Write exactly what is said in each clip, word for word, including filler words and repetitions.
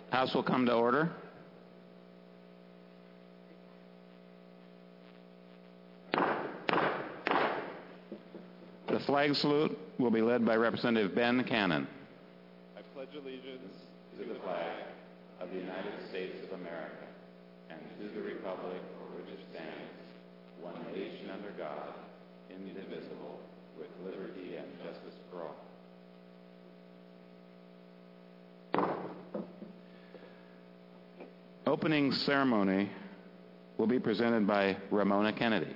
House will come to order. The flag salute will be led by Representative Ben Cannon. I pledge allegiance to the flag of the United States of America and to the republic for which it stands, one nation under God, indivisible, with liberty and justice for all. Opening ceremony will be presented by Ramona Kennedy.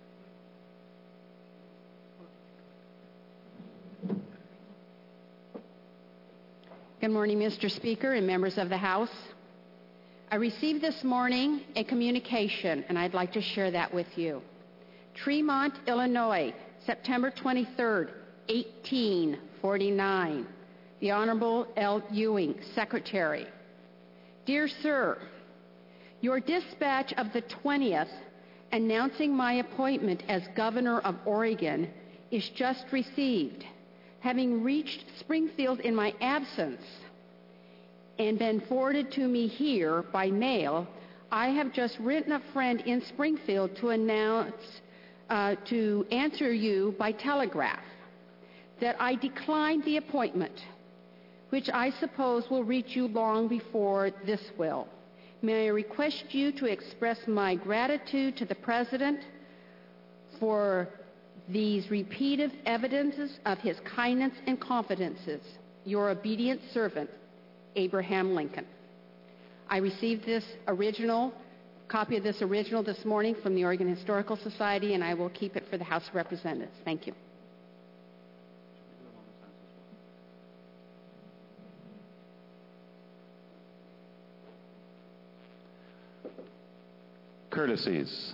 Good morning, Mister Speaker and members of the House. I received this morning a communication, and I'd like to share that with you. Tremont, Illinois, September twenty-third, eighteen forty-nine. The Honorable L. Ewing, Secretary. Dear Sir, your dispatch of the twentieth announcing my appointment as Governor of Oregon is just received. Having reached Springfield in my absence and been forwarded to me here by mail, I have just written a friend in Springfield to announce, uh, to answer you by telegraph that I declined the appointment, which I suppose will reach you long before this will. May I request you to express my gratitude to the President for these repeated evidences of his kindness and confidences. Your obedient servant, Abraham Lincoln. I received this original, copy of this original this morning from the Oregon Historical Society, and I will keep it for the House of Representatives. Thank you. Courtesies.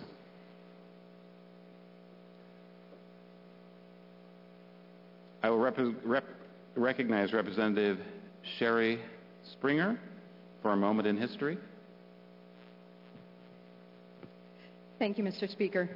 I will rep rep recognize Representative Sherry Springer for a moment in history. Thank you, Mister Speaker.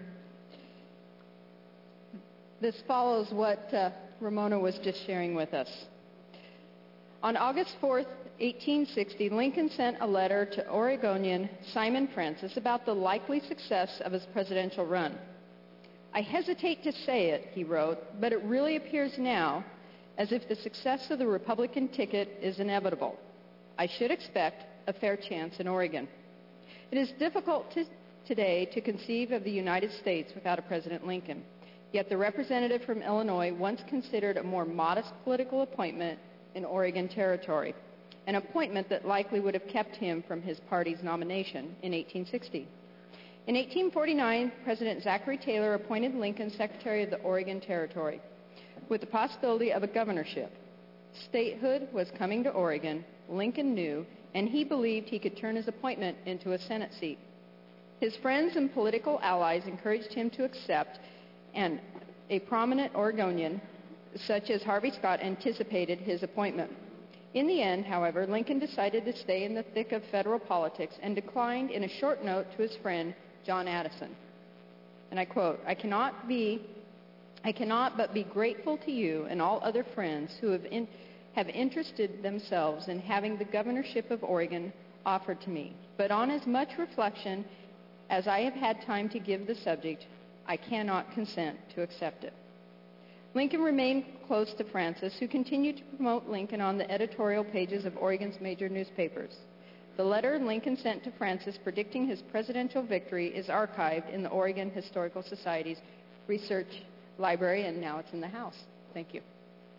This follows what uh, Ramona was just sharing with us. On August fourth, eighteen sixty, Lincoln sent a letter to Oregonian Simon Francis about the likely success of his presidential run. I hesitate to say it, he wrote, but it really appears now as if the success of the Republican ticket is inevitable. I should expect a fair chance in Oregon. It is difficult to, today to conceive of the United States without a President Lincoln, yet the representative from Illinois once considered a more modest political appointment in Oregon Territory, an appointment that likely would have kept him from his party's nomination in eighteen sixty. In eighteen forty-nine, President Zachary Taylor appointed Lincoln Secretary of the Oregon Territory with the possibility of a governorship. Statehood was coming to Oregon, Lincoln knew, and he believed he could turn his appointment into a Senate seat. His friends and political allies encouraged him to accept, and a prominent Oregonian such as Harvey Scott anticipated his appointment. In the end, however, Lincoln decided to stay in the thick of federal politics and declined in a short note to his friend John Addison. And I quote, I cannot be, I cannot but be grateful to you and all other friends who have, in, have interested themselves in having the governorship of Oregon offered to me. But on as much reflection as I have had time to give the subject, I cannot consent to accept it. Lincoln remained close to Francis, who continued to promote Lincoln on the editorial pages of Oregon's major newspapers. The letter Lincoln sent to Francis predicting his presidential victory is archived in the Oregon Historical Society's research library, and now it's in the House. Thank you.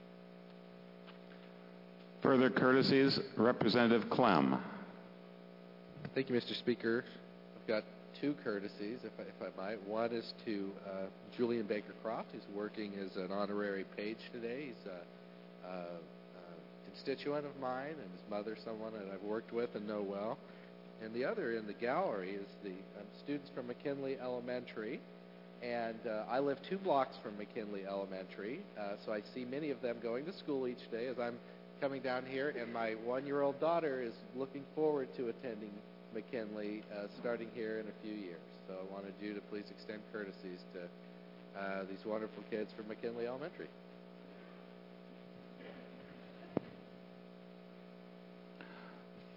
Further courtesies, Representative Clem. Thank you, Mister Speaker. I've got two courtesies, if I, if I might. One is to uh, Julian Baker Croft, who's working as an honorary page today. He's a, a, a constituent of mine, and his mother, someone that I've worked with and know well. And the other in the gallery is the um, students from McKinley Elementary. And uh, I live two blocks from McKinley Elementary, uh, so I see many of them going to school each day as I'm coming down here. And my one-year-old daughter is looking forward to attending McKinley uh, starting here in a few years. So I wanted you to please extend courtesies to uh, these wonderful kids from McKinley Elementary.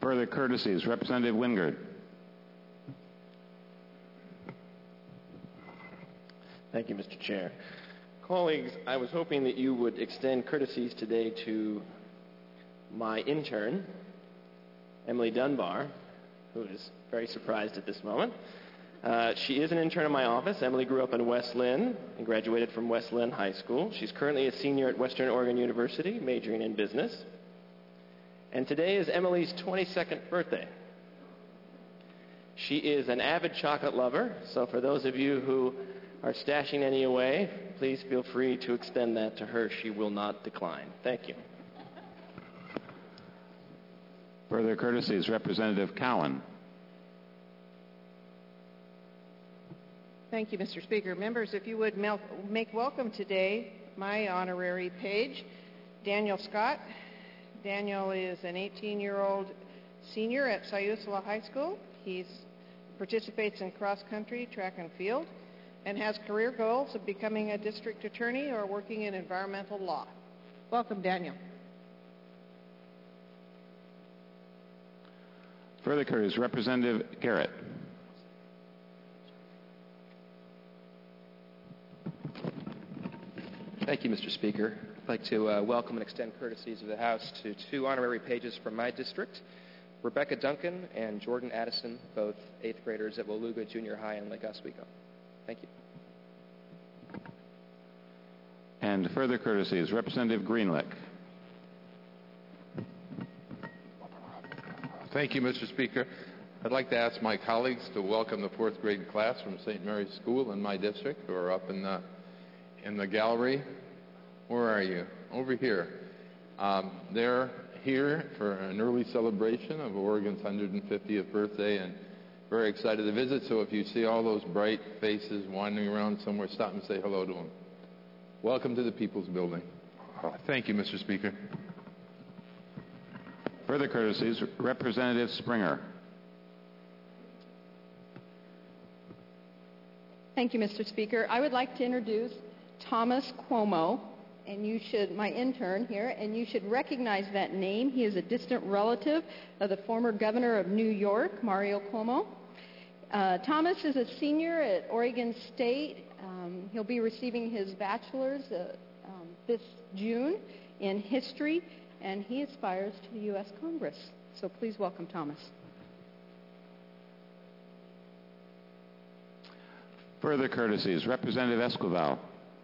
Further courtesies, Representative Wingard. Thank you, Mister Chair. Colleagues, I was hoping that you would extend courtesies today to my intern, Emily Dunbar, who is very surprised at this moment. Uh, she is an intern in my office. Emily grew up in West Lynn and graduated from West Lynn High School. She's currently a senior at Western Oregon University, majoring in business. And today is Emily's twenty-second birthday. She is an avid chocolate lover, so for those of you who are stashing any away, please feel free to extend that to her. She will not decline. Thank you. Further courtesies, Representative Cowan. Thank you, Mister Speaker. Members, if you would make welcome today my honorary page, Daniel Scott. Daniel is an eighteen-year-old senior at Sayusala High School. He participates in cross-country, track and field, and has career goals of becoming a district attorney or working in environmental law. Welcome, Daniel. Further courtesies, Representative Garrett. Thank you, Mister Speaker. I'd like to uh, welcome and extend courtesies of the House to two honorary pages from my district, Rebecca Duncan and Jordan Addison, both eighth graders at Waluga Junior High in Lake Oswego. Thank you. And further courtesies, Representative Greenlick. Thank you, Mister Speaker. I'd like to ask my colleagues to welcome the fourth grade class from Saint Mary's School in my district, who are up in the in the gallery. Where are you? Over here. Um, they're here for an early celebration of Oregon's one hundred fiftieth birthday, and very excited to visit. So if you see all those bright faces wandering around somewhere, stop and say hello to them. Welcome to the People's Building. Thank you, Mister Speaker. Further courtesies, Representative Springer. Thank you, Mister Speaker. I would like to introduce Thomas Cuomo, and you should, my intern here, and you should recognize that name. He is a distant relative of the former governor of New York, Mario Cuomo. Uh, Thomas is a senior at Oregon State. Um, he'll be receiving his bachelor's uh, um, this June in history, and he aspires to the U S Congress. So please welcome Thomas. Further courtesies, Representative Esquivel.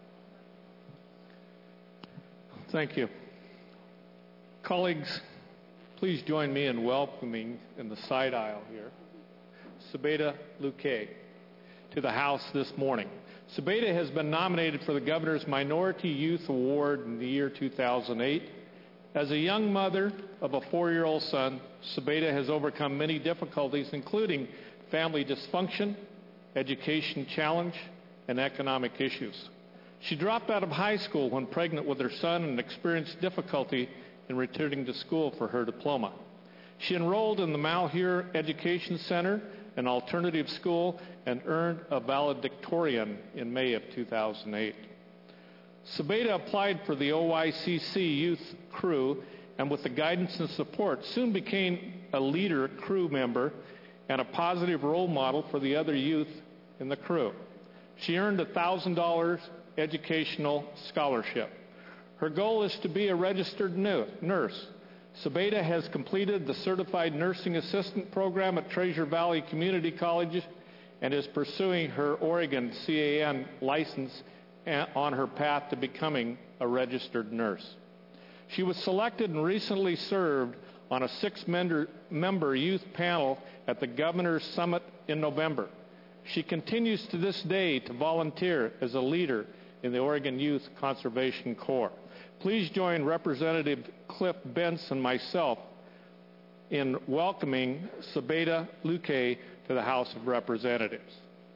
Thank you. Colleagues, please join me in welcoming in the side aisle here, Subeda Luque to the House this morning. Subeda has been nominated for the Governor's Minority Youth Award in the year two thousand eight. As a young mother of a four-year-old son, Subeda has overcome many difficulties, including family dysfunction, education challenge, and economic issues. She dropped out of high school when pregnant with her son and experienced difficulty in returning to school for her diploma. She enrolled in the Malheur Education Center, an alternative school, and earned a valedictorian in May of two thousand eight. Subeda applied for the O Y C C Youth Crew, and with the guidance and support, soon became a leader crew member and a positive role model for the other youth in the crew. She earned a one thousand dollars educational scholarship. Her goal is to be a registered nurse. Subeda has completed the Certified Nursing Assistant program at Treasure Valley Community College and is pursuing her Oregon C A N license on her path to becoming a registered nurse. She was selected and recently served on a six-member youth panel at the Governor's Summit in November. She continues to this day to volunteer as a leader in the Oregon Youth Conservation Corps. Please join Representative Cliff Bentz and myself in welcoming Subeda Luque to the House of Representatives.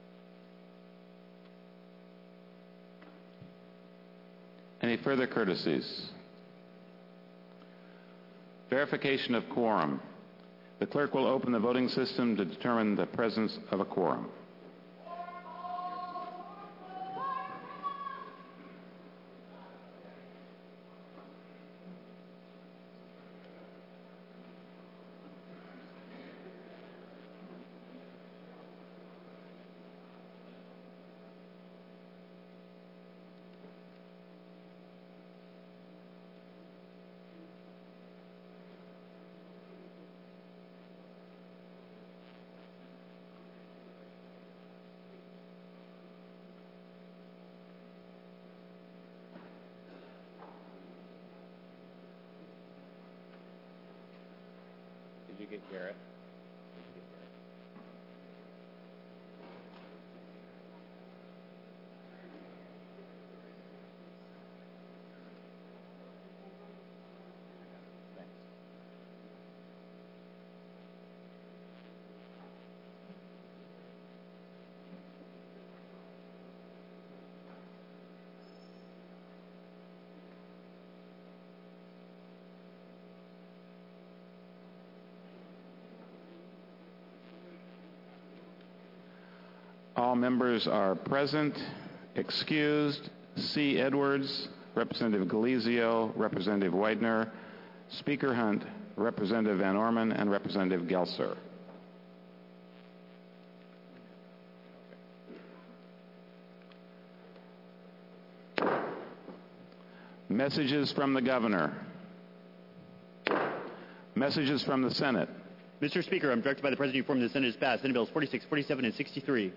Any further courtesies? Verification of quorum. The clerk will open the voting system to determine the presence of a quorum. Did you get Garrett? All members are present, excused. C. Edwards, Representative Galizio, Representative Widener, Speaker Hunt, Representative Van Orman, and Representative Gelser. Messages from the Governor. Messages from the Senate. Mister Speaker, I'm directed by the President to inform the Senate has passed Senate Bills forty-six, forty-seven, and sixty-three.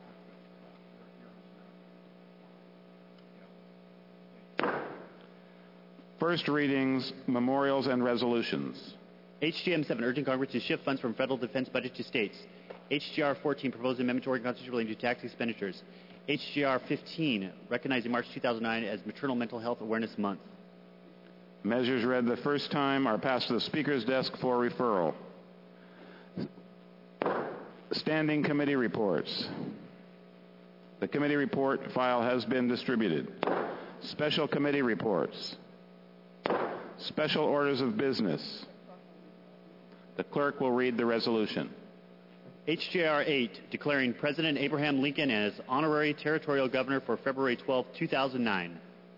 First readings, memorials, and resolutions. H G M seven, urging Congress to shift funds from federal defense budget to states. H G R fourteen, proposed amendment to Oregon Constitution relating to tax expenditures. H G R fifteen, recognizing March two thousand nine as Maternal Mental Health Awareness Month. Measures read the first time are passed to the Speaker's desk for referral. Standing committee reports. The committee report file has been distributed. Special committee reports. Special orders of business. The clerk will read the resolution. H J R eight, declaring President Abraham Lincoln as Honorary Territorial Governor for February twelfth, two thousand nine.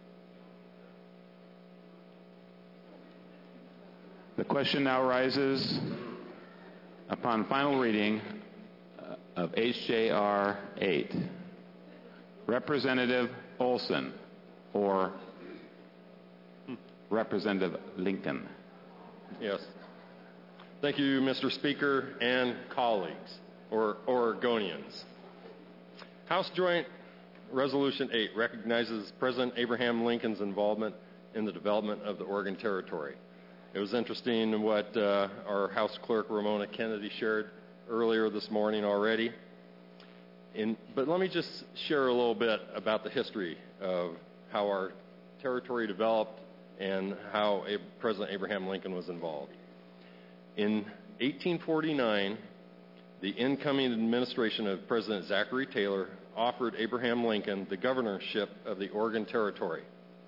The question now rises upon final reading of H J R eight. Representative Olson or Representative Lincoln. Yes. Thank you, Mister Speaker and colleagues, or Oregonians. House Joint Resolution eight recognizes President Abraham Lincoln's involvement in the development of the Oregon Territory. It was interesting what uh, our House Clerk Ramona Kennedy shared earlier this morning already. In, but let me just share a little bit about the history of how our territory developed and how a, President Abraham Lincoln was involved. In eighteen forty-nine, the incoming administration of President Zachary Taylor offered Abraham Lincoln the governorship of the Oregon Territory.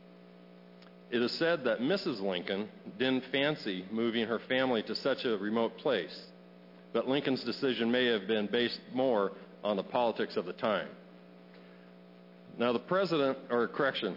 It is said that Missus Lincoln didn't fancy moving her family to such a remote place, but Lincoln's decision may have been based more on the politics of the time. Now, the president, or correction,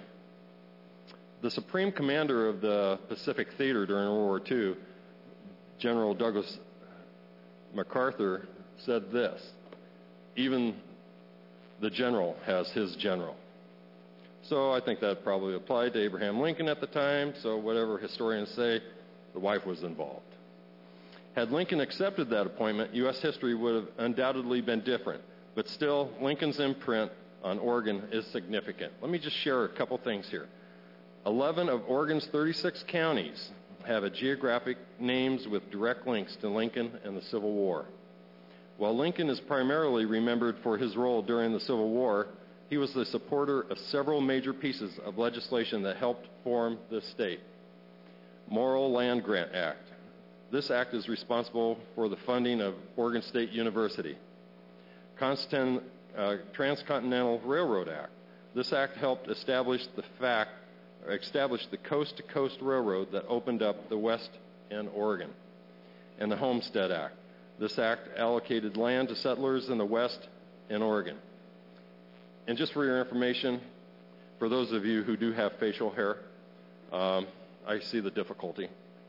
the supreme commander of the Pacific Theater during World War Two, General Douglas MacArthur, said this: even the general has his general. So I think that probably applied to Abraham Lincoln at the time, so whatever historians say, the wife was involved. Had Lincoln accepted that appointment, U S history would have undoubtedly been different, but still, Lincoln's imprint on Oregon is significant. Let me just share a couple things here. eleven of Oregon's thirty-six counties have a geographic names with direct links to Lincoln and the Civil War. While Lincoln is primarily remembered for his role during the Civil War, he was the supporter of several major pieces of legislation that helped form this state. Morrill Land Grant Act. This act is responsible for the funding of Oregon State University. Constant, uh, Transcontinental Railroad Act. This act helped establish the fact, or establish the coast-to-coast railroad that opened up the West and Oregon. And the Homestead Act. This act allocated land to settlers in the West and Oregon. And just for your information, for those of you who do have facial hair, um, I see the difficulty.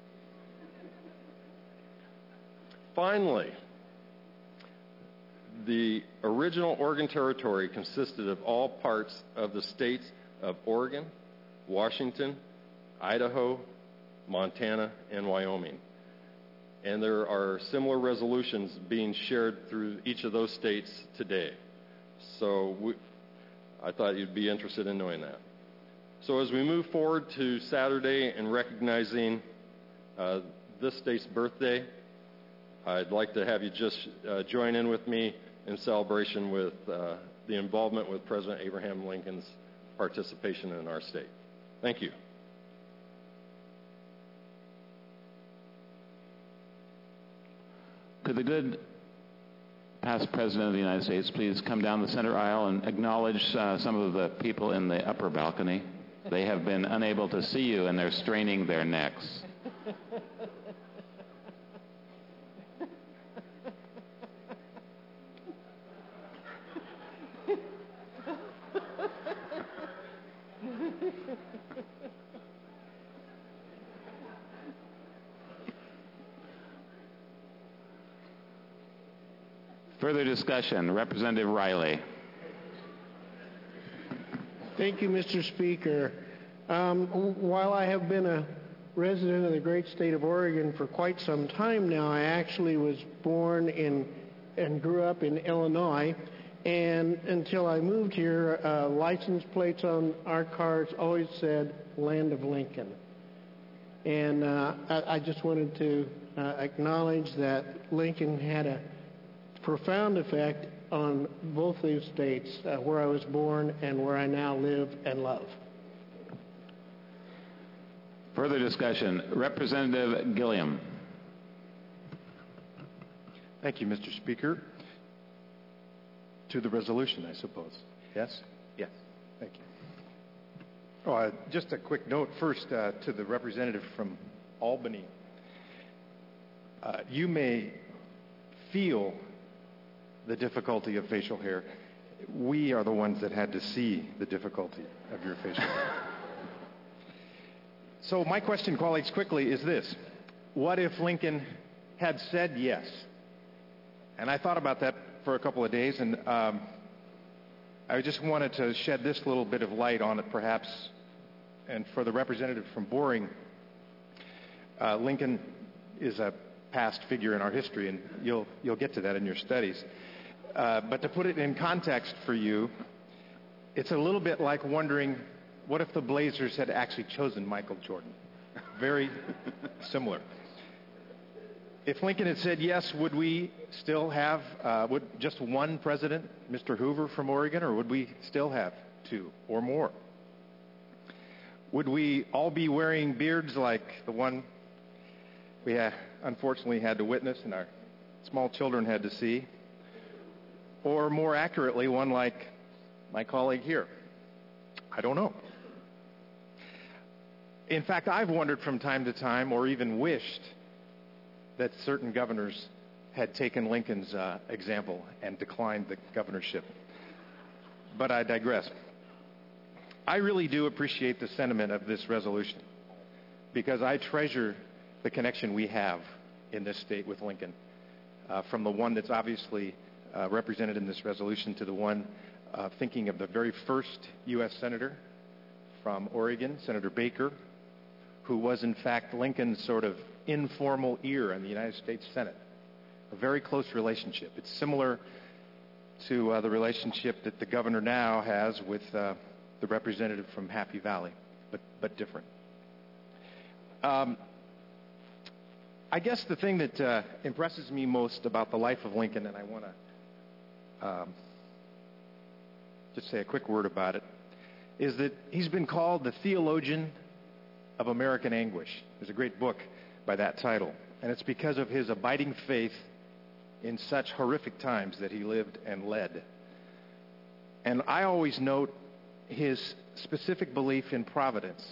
Finally, the original Oregon Territory consisted of all parts of the states of Oregon, Washington, Idaho, Montana, and Wyoming. And there are similar resolutions being shared through each of those states today. So we, I thought you'd be interested in knowing that. So as we move forward to Saturday and recognizing uh, this state's birthday, I'd like to have you just uh, join in with me in celebration with uh, the involvement with President Abraham Lincoln's participation in our state. Thank you. Could the good past President of the United States please come down the center aisle and acknowledge uh, some of the people in the upper balcony? They have been unable to see you and they're straining their necks. Further discussion. Representative Riley. Thank you, Mister Speaker. Um, while I have been a resident of the great state of Oregon for quite some time now, I actually was born in and grew up in Illinois. And until I moved here, uh, license plates on our cars always said Land of Lincoln. And uh, I, I just wanted to uh, acknowledge that Lincoln had a profound effect on both these states, uh, where I was born and where I now live and love. Further discussion. Representative Gilliam. Thank you, Mister Speaker. To the resolution, I suppose. Yes? Yes. Thank you. Oh, uh, just a quick note first uh, to the representative from Albany. Uh, you may feel the difficulty of facial hair. We are the ones that had to see the difficulty of your facial hair. So my question, colleagues, quickly is this. What if Lincoln had said yes? And I thought about that for a couple of days, and um, I just wanted to shed this little bit of light on it, perhaps. And for the representative from Boring, uh, Lincoln is a past figure in our history, and you'll you'll get to that in your studies. Uh, but to put it in context for you, it's a little bit like wondering, what if the Blazers had actually chosen Michael Jordan? Very similar. If Lincoln had said yes, would we still have uh, would just one president, Mister Hoover from Oregon, or would we still have two or more? Would we all be wearing beards like the one we ha- unfortunately had to witness and our small children had to see? Or more accurately, one like my colleague here? I don't know. In fact, I've wondered from time to time, or even wished, that certain governors had taken Lincoln's uh, example and declined the governorship. But I digress. I really do appreciate the sentiment of this resolution because I treasure the connection we have in this state with Lincoln, uh, from the one that's obviously uh, represented in this resolution to the one uh, thinking of the very first U S Senator from Oregon, Senator Baker, who was in fact Lincoln's sort of informal ear in the United States Senate. A very close relationship. It's similar to uh, the relationship that the governor now has with uh, the representative from Happy Valley, but, but different. Um, I guess the thing that uh, impresses me most about the life of Lincoln, and I want to um, just say a quick word about it, is that he's been called the theologian of American anguish. There's a great book by that title, and it's because of his abiding faith in such horrific times that he lived and led. And I always note his specific belief in providence,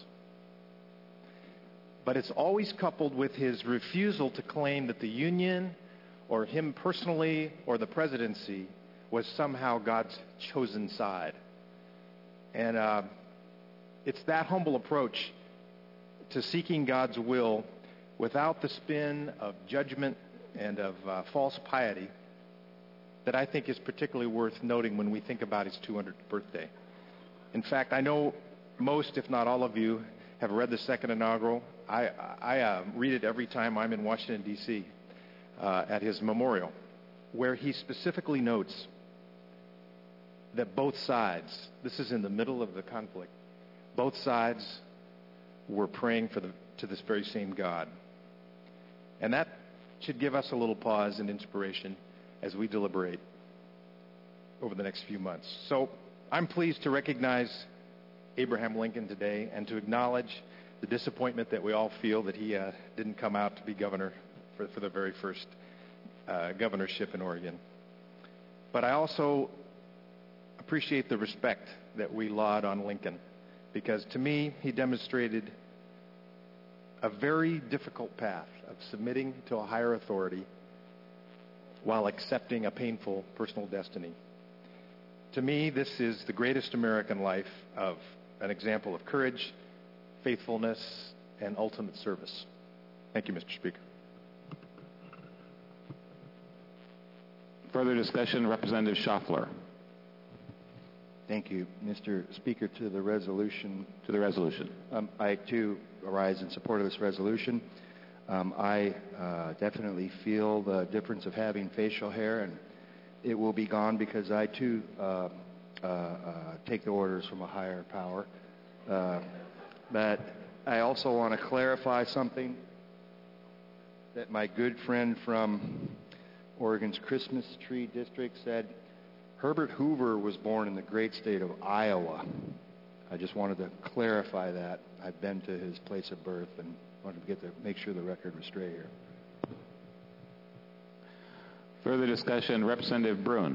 but it's always coupled with his refusal to claim that the Union or him personally or the presidency was somehow God's chosen side. And uh, it's that humble approach to seeking God's will without the spin of judgment and of uh, false piety that I think is particularly worth noting when we think about his two hundredth birthday. In fact, I know most, if not all of you, have read the second inaugural. I, I uh, read it every time I'm in Washington, D C, uh, at his memorial, where he specifically notes that both sides, this is in the middle of the conflict, both sides were praying for the, to this very same God. And that should give us a little pause and inspiration as we deliberate over the next few months. So I'm pleased to recognize Abraham Lincoln today and to acknowledge the disappointment that we all feel that he uh, didn't come out to be governor for, for the very first uh, governorship in Oregon. But I also appreciate the respect that we laud on Lincoln, because to me, he demonstrated a very difficult path of submitting to a higher authority while accepting a painful personal destiny. To me, this is the greatest American life of an example of courage, faithfulness, and ultimate service. Thank you, Mister Speaker. Further discussion, Representative Schaffler. Thank you, Mister Speaker. To the resolution. To the resolution. Um, I, too, arise in support of this resolution. Um, I uh, definitely feel the difference of having facial hair, and it will be gone because I, too, uh, uh, uh, take the orders from a higher power. Uh, but I also want to clarify something that my good friend from Oregon's Christmas Tree District said. Herbert Hoover was born in the great state of Iowa. I just wanted to clarify that. I've been to his place of birth and wanted to get to make sure the record was straight here. Further discussion, Representative Bruin.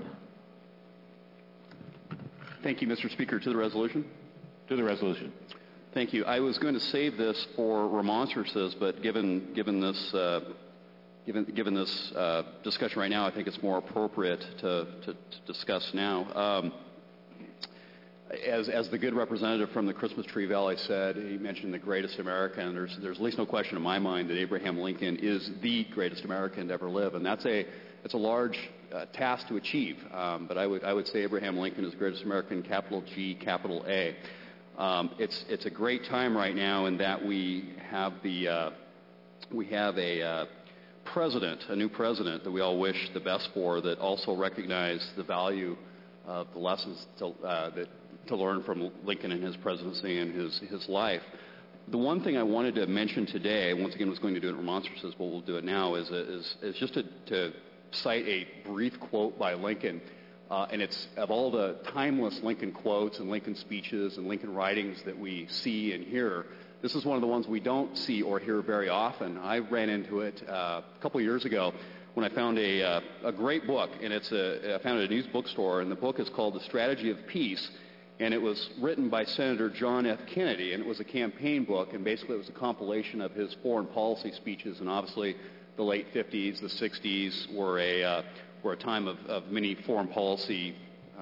Thank you, Mister Speaker. To the resolution? To the resolution. Thank you. I was going to save this for remonstrances, but given given this uh, given given this uh, discussion right now, I think it's more appropriate to, to, to discuss now. Um, as as the good representative from the Christmas Tree Valley said, he mentioned the greatest American. There's there's at least no question in my mind that Abraham Lincoln is the greatest American to ever live, and that's a it's a large uh, task to achieve. Um, but I would I would say Abraham Lincoln is the greatest American, capital G, capital A. Um, it's it's a great time right now in that we have the uh, we have a uh, president, a new president that we all wish the best for, that also recognize the value of the lessons to, uh, that to learn from Lincoln and his presidency and his his life. The one thing I wanted to mention today, once again, I was going to do it in remonstrances, but we'll do it now, is is, is just to, to cite a brief quote by Lincoln. Uh, and it's of all the timeless Lincoln quotes and Lincoln speeches and Lincoln writings that we see and hear, this is one of the ones we don't see or hear very often. I ran into it uh, a couple years ago when I found a, uh, a great book, and it's a, I found it at a used bookstore, and the book is called The Strategy of Peace, and it was written by Senator John F. Kennedy, and it was a campaign book, and basically it was a compilation of his foreign policy speeches, and obviously the late fifties, the sixties were a uh, were a time of, of many foreign policy,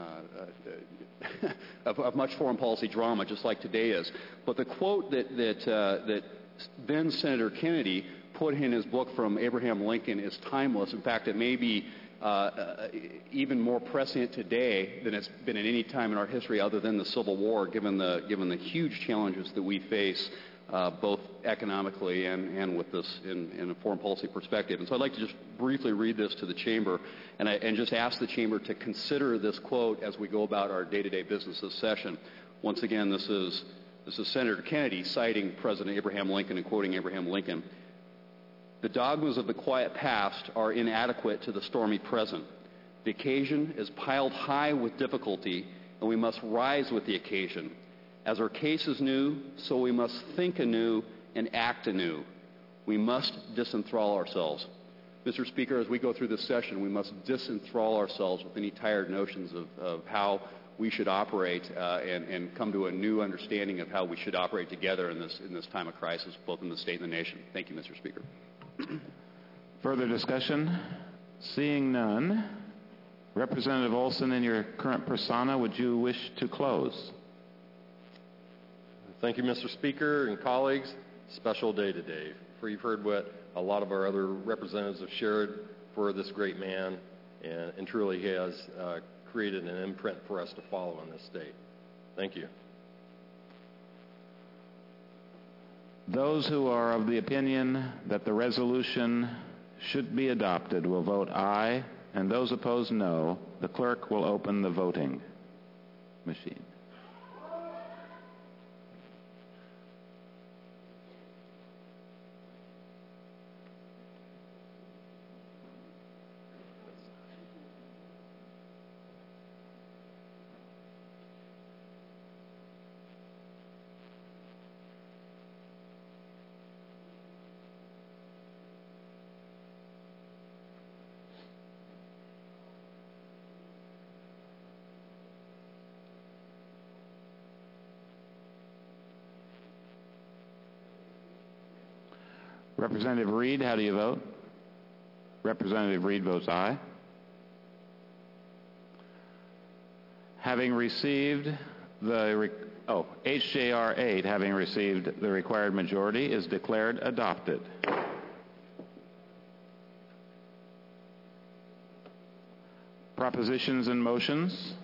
uh, uh, of, of much foreign policy drama, just like today is. But the quote that that uh, that then Senator Kennedy put in his book from Abraham Lincoln is timeless. In fact, it may be uh, uh, even more prescient today than it's been at any time in our history other than the Civil War, given the given the huge challenges that we face, uh, both economically and, and with this in, in a foreign policy perspective. And so I'd like to just briefly read this to the Chamber and, I, and just ask the Chamber to consider this quote as we go about our day-to-day business this session. Once again, this is, this is Senator Kennedy citing President Abraham Lincoln and quoting Abraham Lincoln. "The dogmas of the quiet past are inadequate to the stormy present. The occasion is piled high with difficulty, and we must rise with the occasion. As our case is new, so we must think anew and act anew. We must disenthrall ourselves." Mister Speaker, as we go through this session, we must disenthrall ourselves with any tired notions of, of how we should operate uh, and, and come to a new understanding of how we should operate together in this, in this time of crisis, both in the state and the nation. Thank you, Mister Speaker. Further discussion? Seeing none, Representative Olson, in your current persona, would you wish to close? Thank you, Mister Speaker and colleagues. Special day today, for you've heard what a lot of our other representatives have shared for this great man, and, and truly he has uh, created an imprint for us to follow in this state. Thank you. Those who are of the opinion that the resolution should be adopted will vote aye, and those opposed no. The clerk will open the voting machine. Representative Reed, how do you vote? Representative Reed votes aye. Having received the, re- oh, H J R eight, having received the required majority, is declared adopted. Propositions and motions.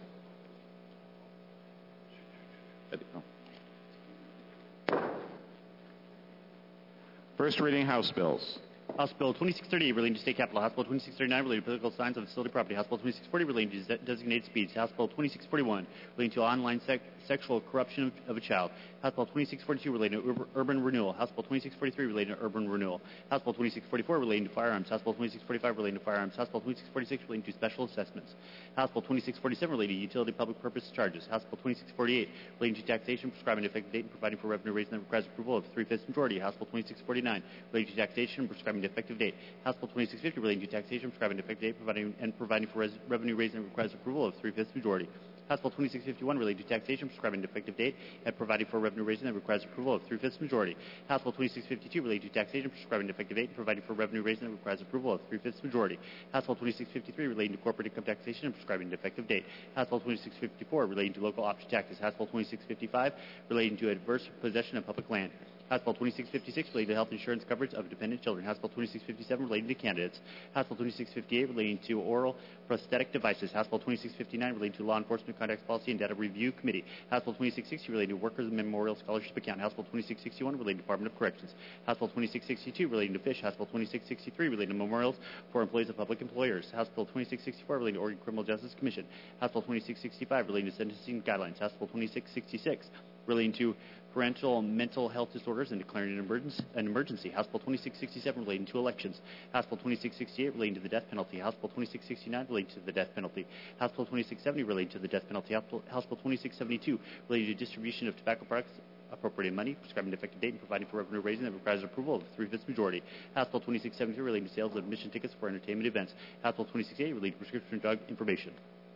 First reading House bills. House Bill twenty-six thirty-eight relating to state capital. House Bill twenty-six thirty-nine relating to political signs on facility property. House Bill twenty-six forty relating to designated speeds. House Bill twenty-six forty-one relating to online sec- sexual corruption of, of a child. House Bill twenty-six forty-two relating to ur- urban renewal. House Bill twenty-six forty-three relating to urban renewal. House Bill twenty-six forty-four relating to firearms. House Bill twenty-six forty-five relating to firearms. House Bill twenty-six forty-six relating to special assessments. House Bill twenty-six forty-seven relating to utility public purpose charges. House Bill twenty-six forty-eight relating to taxation, prescribing an effective date and providing for revenue raising that requires approval of three-fifths majority. House Bill twenty-six forty-nine relating to taxation, prescribing an effective date. House Bill twenty-six fifty relating to taxation, prescribing an effective date, providing and providing for res- revenue raising that requires approval of three-fifths majority. House Bill twenty-six fifty-one relating to taxation, prescribing an effective date and providing for revenue raising that requires approval of three-fifths majority. House Bill twenty-six fifty-two relating to taxation, prescribing an effective date and providing for revenue raising that requires approval of three-fifths majority. House Bill twenty-six fifty-three relating to corporate income taxation and prescribing an effective date. House Bill twenty-six fifty-four relating to local option taxes. House Bill twenty-six fifty-five relating to adverse possession of public land. House Bill twenty-six fifty-six relating to health insurance coverage of dependent children. House Bill twenty-six fifty-seven relating to candidates. House Bill twenty-six fifty-eight relating to oral prosthetic devices. House Bill twenty-six fifty-nine relating to law enforcement contacts policy and data review committee. House Bill twenty-six sixty relating to workers memorial scholarship account. House Bill twenty-six sixty-one relating to Department of Corrections. House Bill twenty-six sixty-two relating to fish. House Bill twenty-six sixty-three relating to memorials for employees of public employers. House Bill twenty-six sixty-four relating to Oregon Criminal Justice Commission. House Bill twenty-six sixty-five relating to sentencing guidelines. House Bill twenty-six sixty-six relating to parental mental health disorders and declaring an emergency. An emergency. House Bill twenty-six sixty-seven relating to elections. House Bill twenty-six sixty-eight relating to the death penalty. House Bill twenty-six sixty-nine relating to the death penalty. House Bill twenty-six seventy relating to the death penalty. House Bill, House Bill twenty-six seventy-two relating to distribution of tobacco products, appropriating money, prescribing an effective date, and providing for revenue raising that requires approval of a three-fifths majority. House Bill twenty-six seventy-three relating to sales of admission tickets for entertainment events. House Bill twenty-six eighty relating to prescription drug information.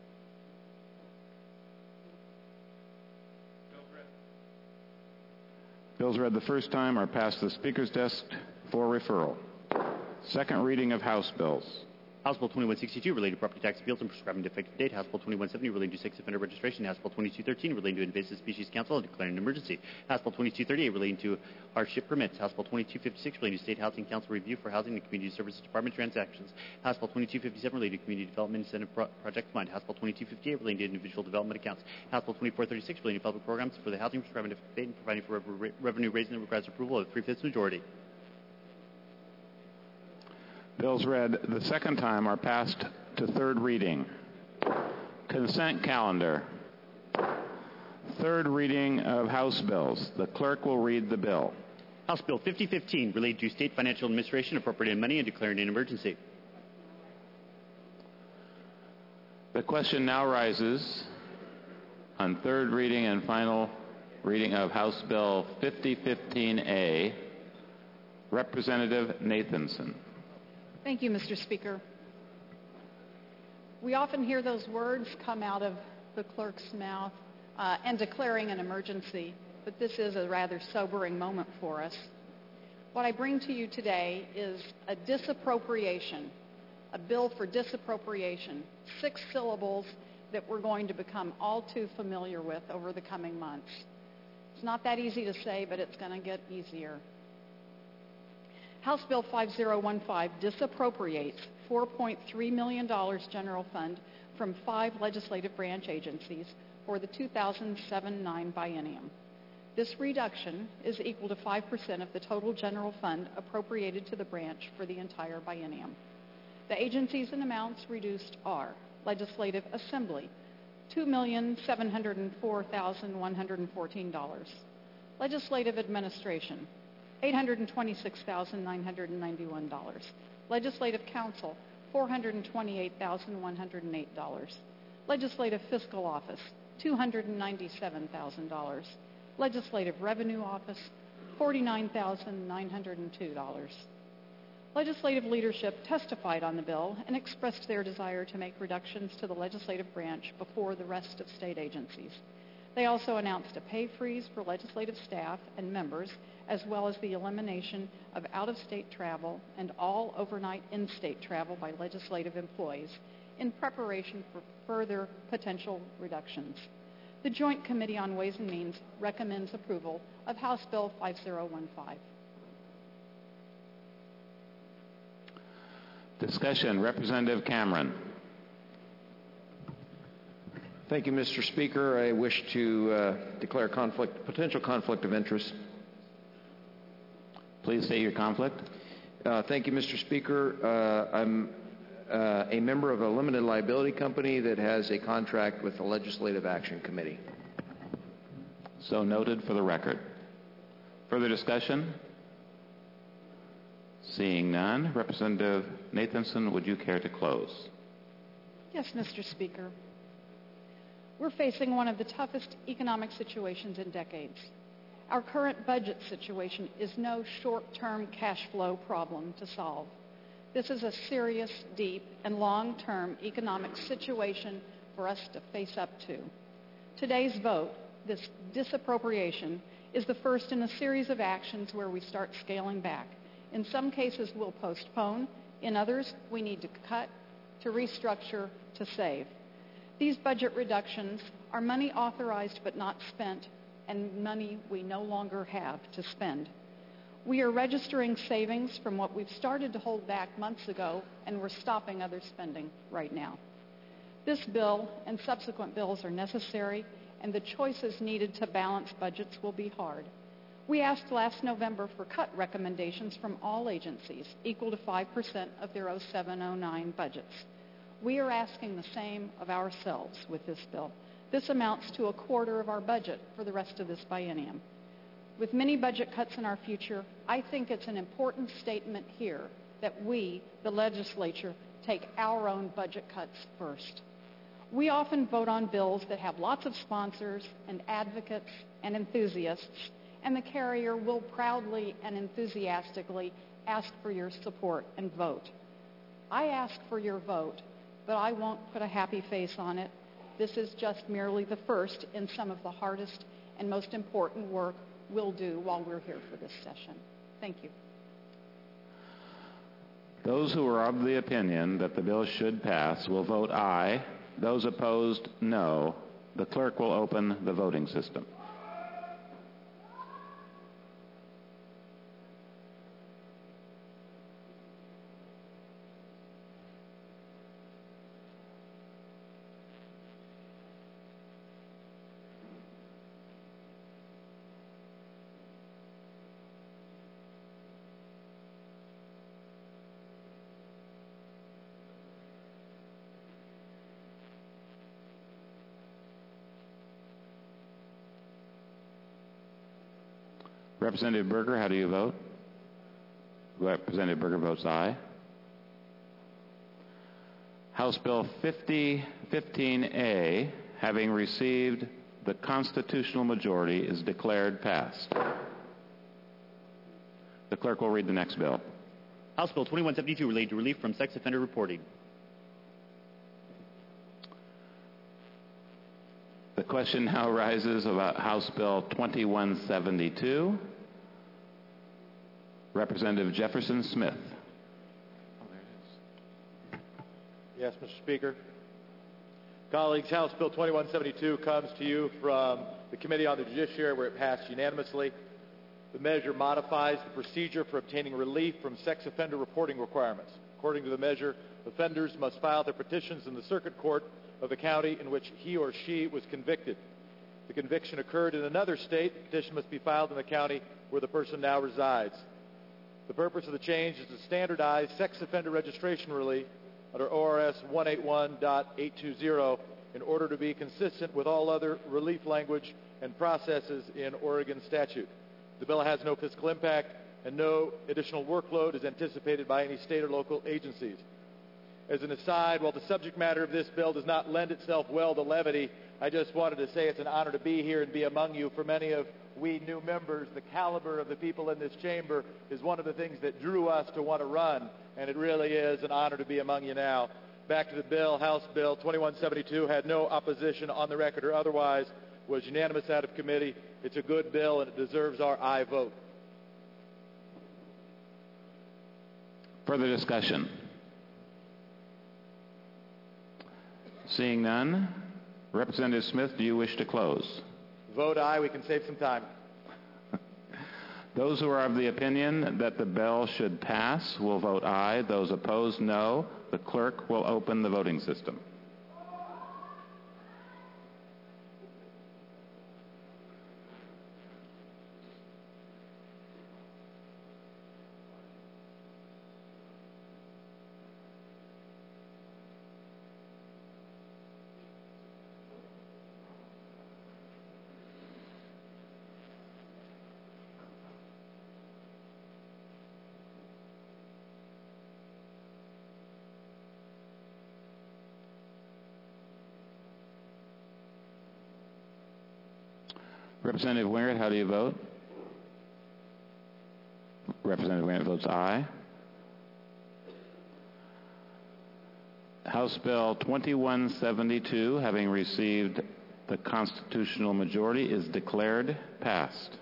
Bills read the first time are passed to the Speaker's desk for referral. Second reading of House bills. House Bill twenty-one sixty-two relating to property tax appeals and prescribing an effective date. House Bill twenty-one seventy relating to sex offender registration. House Bill twenty-two thirteen relating to invasive species council and declaring an emergency. House Bill twenty-two thirty-eight relating to hardship permits. House Bill twenty-two fifty-six relating to state housing council review for housing and community services department transactions. House Bill twenty-two fifty-seven relating to community development incentive pro- project fund. House Bill twenty-two fifty-eight relating to individual development accounts. House Bill twenty-four thirty-six relating to public programs for the housing, prescribing an effective date and providing for rev- revenue raising that requires approval of a three-fifths majority. Bills read the second time are passed to third reading. Consent calendar. Third reading of House bills. The clerk will read the bill. House Bill fifty fifteen relating to state financial administration appropriating money and declaring an emergency. The question now rises on third reading and final reading of House Bill fifty fifteen A. Representative Nathanson. Thank you, Mister Speaker. We often hear those words come out of the clerk's mouth, uh, and declaring an emergency, but this is a rather sobering moment for us. What I bring to you today is a disappropriation, a bill for disappropriation, six syllables that we're going to become all too familiar with over the coming months. It's not that easy to say, but it's going to get easier. House Bill five oh one five disappropriates four point three million dollars general fund from five legislative branch agencies for the two thousand seven nine biennium. This reduction is equal to five percent of the total general fund appropriated to the branch for the entire biennium. The agencies and amounts reduced are Legislative Assembly, two million seven hundred four thousand one hundred fourteen dollars. Legislative Administration, eight hundred twenty-six thousand nine hundred ninety-one dollars. Legislative Council, four hundred twenty-eight thousand one hundred eight dollars. Legislative Fiscal Office, two hundred ninety-seven thousand dollars. Legislative Revenue Office, forty-nine thousand nine hundred two dollars. Legislative leadership testified on the bill and expressed their desire to make reductions to the legislative branch before the rest of state agencies. They also announced a pay freeze for legislative staff and members, as well as the elimination of out-of-state travel and all overnight in-state travel by legislative employees in preparation for further potential reductions. The Joint Committee on Ways and Means recommends approval of House Bill five oh one five. Discussion. Representative Cameron. Thank you, Mister Speaker. I wish to uh, declare conflict, potential conflict of interest. Please state your conflict. Uh, thank you, Mister Speaker. Uh, I'm uh, a member of a limited liability company that has a contract with the Legislative Action Committee. So noted for the record. Further discussion? Seeing none, Representative Nathanson, would you care to close? Yes, Mister Speaker. We're facing one of the toughest economic situations in decades. Our current budget situation is no short-term cash flow problem to solve. This is a serious, deep, and long-term economic situation for us to face up to. Today's vote, this disappropriation, is the first in a series of actions where we start scaling back. In some cases, we'll postpone. In others, we need to cut, to restructure, to save. These budget reductions are money authorized but not spent, and money we no longer have to spend. We are registering savings from what we've started to hold back months ago, and we're stopping other spending right now. This bill and subsequent bills are necessary, and the choices needed to balance budgets will be hard. We asked last November for cut recommendations from all agencies, equal to five percent of their oh seven oh nine budgets. We are asking the same of ourselves with this bill. This amounts to a quarter of our budget for the rest of this biennium. With many budget cuts in our future, I think it's an important statement here that we, the legislature, take our own budget cuts first. We often vote on bills that have lots of sponsors and advocates and enthusiasts, and the carrier will proudly and enthusiastically ask for your support and vote. I ask for your vote, but I won't put a happy face on it. This is just merely the first in some of the hardest and most important work we'll do while we're here for this session. Thank you. Those who are of the opinion that the bill should pass will vote aye. Those opposed, no. The clerk will open the voting system. Representative Berger, how do you vote? Representative Berger votes aye. House Bill fifty fifteen A, having received the constitutional majority, is declared passed. The clerk will read the next bill. House Bill twenty-one seventy-two, related to relief from sex offender reporting. The question now arises about House Bill twenty-one seventy-two. Representative Jefferson Smith. Yes, Mister Speaker. Colleagues, House Bill twenty-one seventy-two comes to you from the Committee on the Judiciary, where it passed unanimously. The measure modifies the procedure for obtaining relief from sex offender reporting requirements. According to the measure, offenders must file their petitions in the circuit court of the county in which he or she was convicted. If the conviction occurred in another state, the petition must be filed in the county where the person now resides. The purpose of the change is to standardize sex offender registration relief under O R S one eighty-one point eight two zero in order to be consistent with all other relief language and processes in Oregon statute. The bill has no fiscal impact, and no additional workload is anticipated by any state or local agencies. As an aside, while the subject matter of this bill does not lend itself well to levity, I just wanted to say it's an honor to be here and be among you. For many of we new members, the caliber of the people in this chamber is one of the things that drew us to want to run, and it really is an honor to be among you now. Back to the bill. House Bill twenty-one seventy-two had no opposition on the record or otherwise was unanimous out of committee. It's a good bill, and it deserves our aye vote. Further discussion? Seeing none, Representative Smith, do you wish to close? Vote aye. We can save some time. Those who are of the opinion that the bill should pass will vote aye. Those opposed, no. The clerk will open the voting system. Representative Wingert, how do you vote? Representative Wingert votes aye. House Bill twenty-one seventy-two, having received the constitutional majority, is declared passed.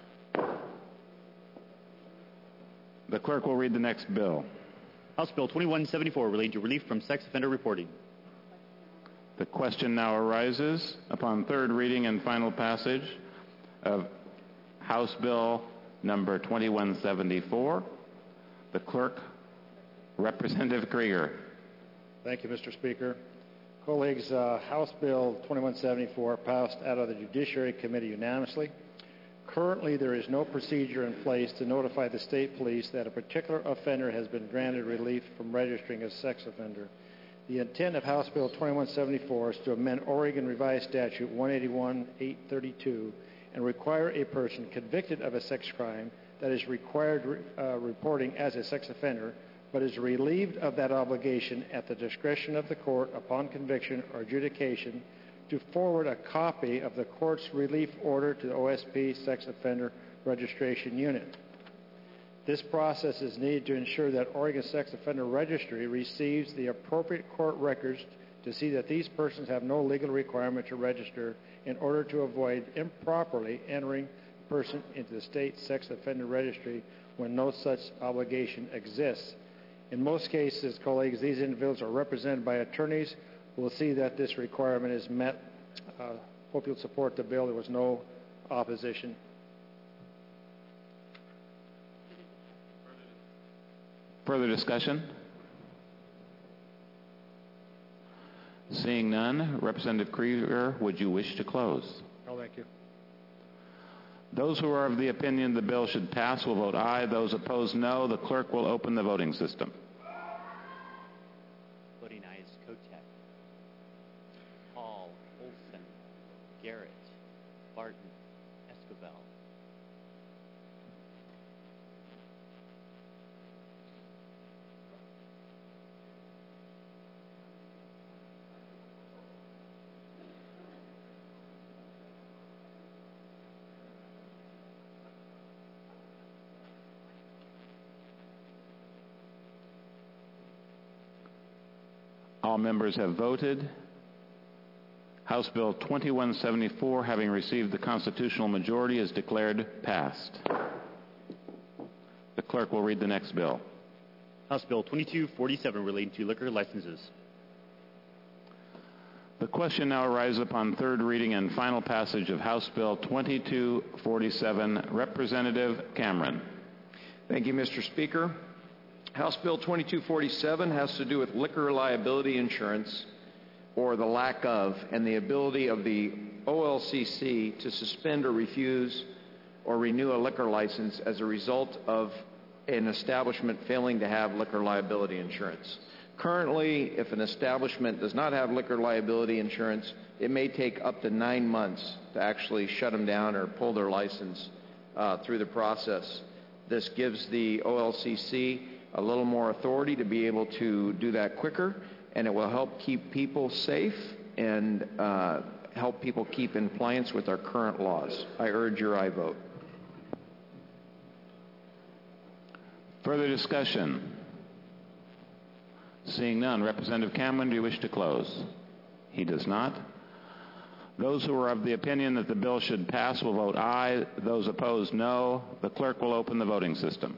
The clerk will read the next bill. House Bill twenty-one seventy-four, relating to relief from sex offender reporting. The question now arises, upon third reading and final passage of House Bill number twenty-one seventy-four, the clerk, Representative Krieger. Thank you, Mister Speaker. Colleagues, uh, House Bill twenty-one seventy-four passed out of the Judiciary Committee unanimously. Currently, there is no procedure in place to notify the state police that a particular offender has been granted relief from registering as a sex offender. The intent of House Bill twenty-one seventy-four is to amend Oregon Revised Statute one eighty-one eight thirty-two and require a person convicted of a sex crime that is required uh, reporting as a sex offender, but is relieved of that obligation at the discretion of the court upon conviction or adjudication, to forward a copy of the court's relief order to the O S P Sex Offender Registration Unit. This process is needed to ensure that Oregon Sex Offender Registry receives the appropriate court records to see that these persons have no legal requirement to register, in order to avoid improperly entering a person into the state sex offender registry when no such obligation exists. In most cases, colleagues, these individuals are represented by attorneys who will see that this requirement is met. Uh, hope you'll support the bill. There was no opposition. Further discussion? Seeing none, Representative Krieger, would you wish to close? Oh, thank you. Those who are of the opinion the bill should pass will vote aye. Those opposed, no. The clerk will open the voting system. Voting ayes: Kotek, Hall, Olson, Garrett, Barton, Escobar. All members have voted. House Bill twenty-one seventy-four, having received the constitutional majority, is declared passed. The clerk will read the next bill. House Bill twenty-two forty-seven, relating to liquor licenses. The question now arises upon third reading and final passage of House Bill twenty-two forty-seven. Representative Cameron. Thank you, Mister Speaker. House Bill twenty-two forty-seven has to do with liquor liability insurance, or the lack of, and the ability of the O L C C to suspend or refuse or renew a liquor license as a result of an establishment failing to have liquor liability insurance. Currently, if an establishment does not have liquor liability insurance, it may take up to nine months to actually shut them down or pull their license uh, through the process. This gives the O L C C a little more authority to be able to do that quicker, and it will help keep people safe and uh, help people keep in compliance with our current laws. I urge your aye vote. Further discussion? Seeing none, Representative Cameron, do you wish to close? He does not. Those who are of the opinion that the bill should pass will vote aye. Those opposed, no. The clerk will open the voting system.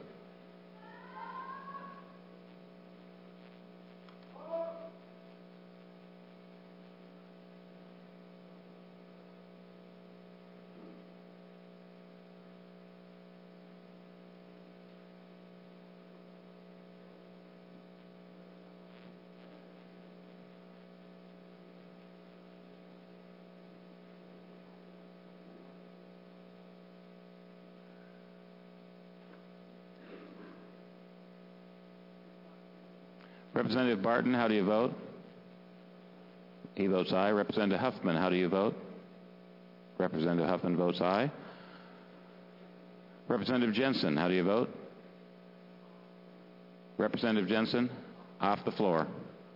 Representative Barton, how do you vote? He votes aye. Representative Huffman, how do you vote? Representative Huffman votes aye. Representative Jensen, how do you vote? Representative Jensen, off the floor.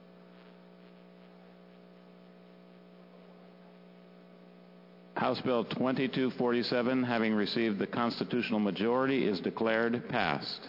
House Bill twenty-two forty-seven, having received the constitutional majority, is declared passed.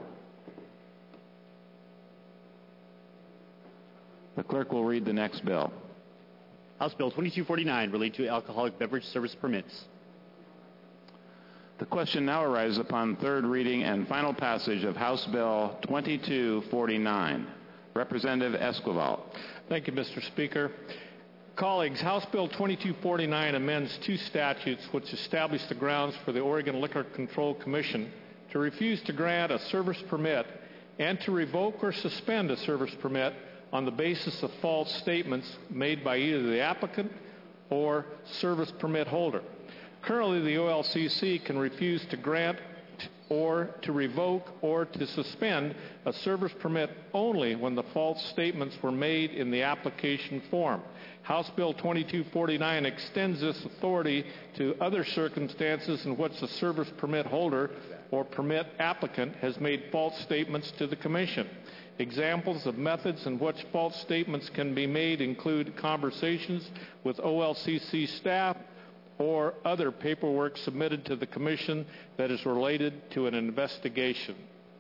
The clerk will read the next bill. House Bill twenty-two forty-nine, related to alcoholic beverage service permits. The question now arises upon third reading and final passage of House Bill twenty-two forty-nine. Representative Esquivel. Thank you, Mister Speaker. Colleagues, House Bill twenty-two forty-nine amends two statutes which establish the grounds for the Oregon Liquor Control Commission to refuse to grant a service permit and to revoke or suspend a service permit on the basis of false statements made by either the applicant or service permit holder. Currently, the O L C C can refuse to grant or to revoke or to suspend a service permit only when the false statements were made in the application form. House Bill twenty-two forty-nine extends this authority to other circumstances in which the service permit holder or permit applicant has made false statements to the Commission. Examples of methods in which false statements can be made include conversations with O L C C staff or other paperwork submitted to the Commission that is related to an investigation.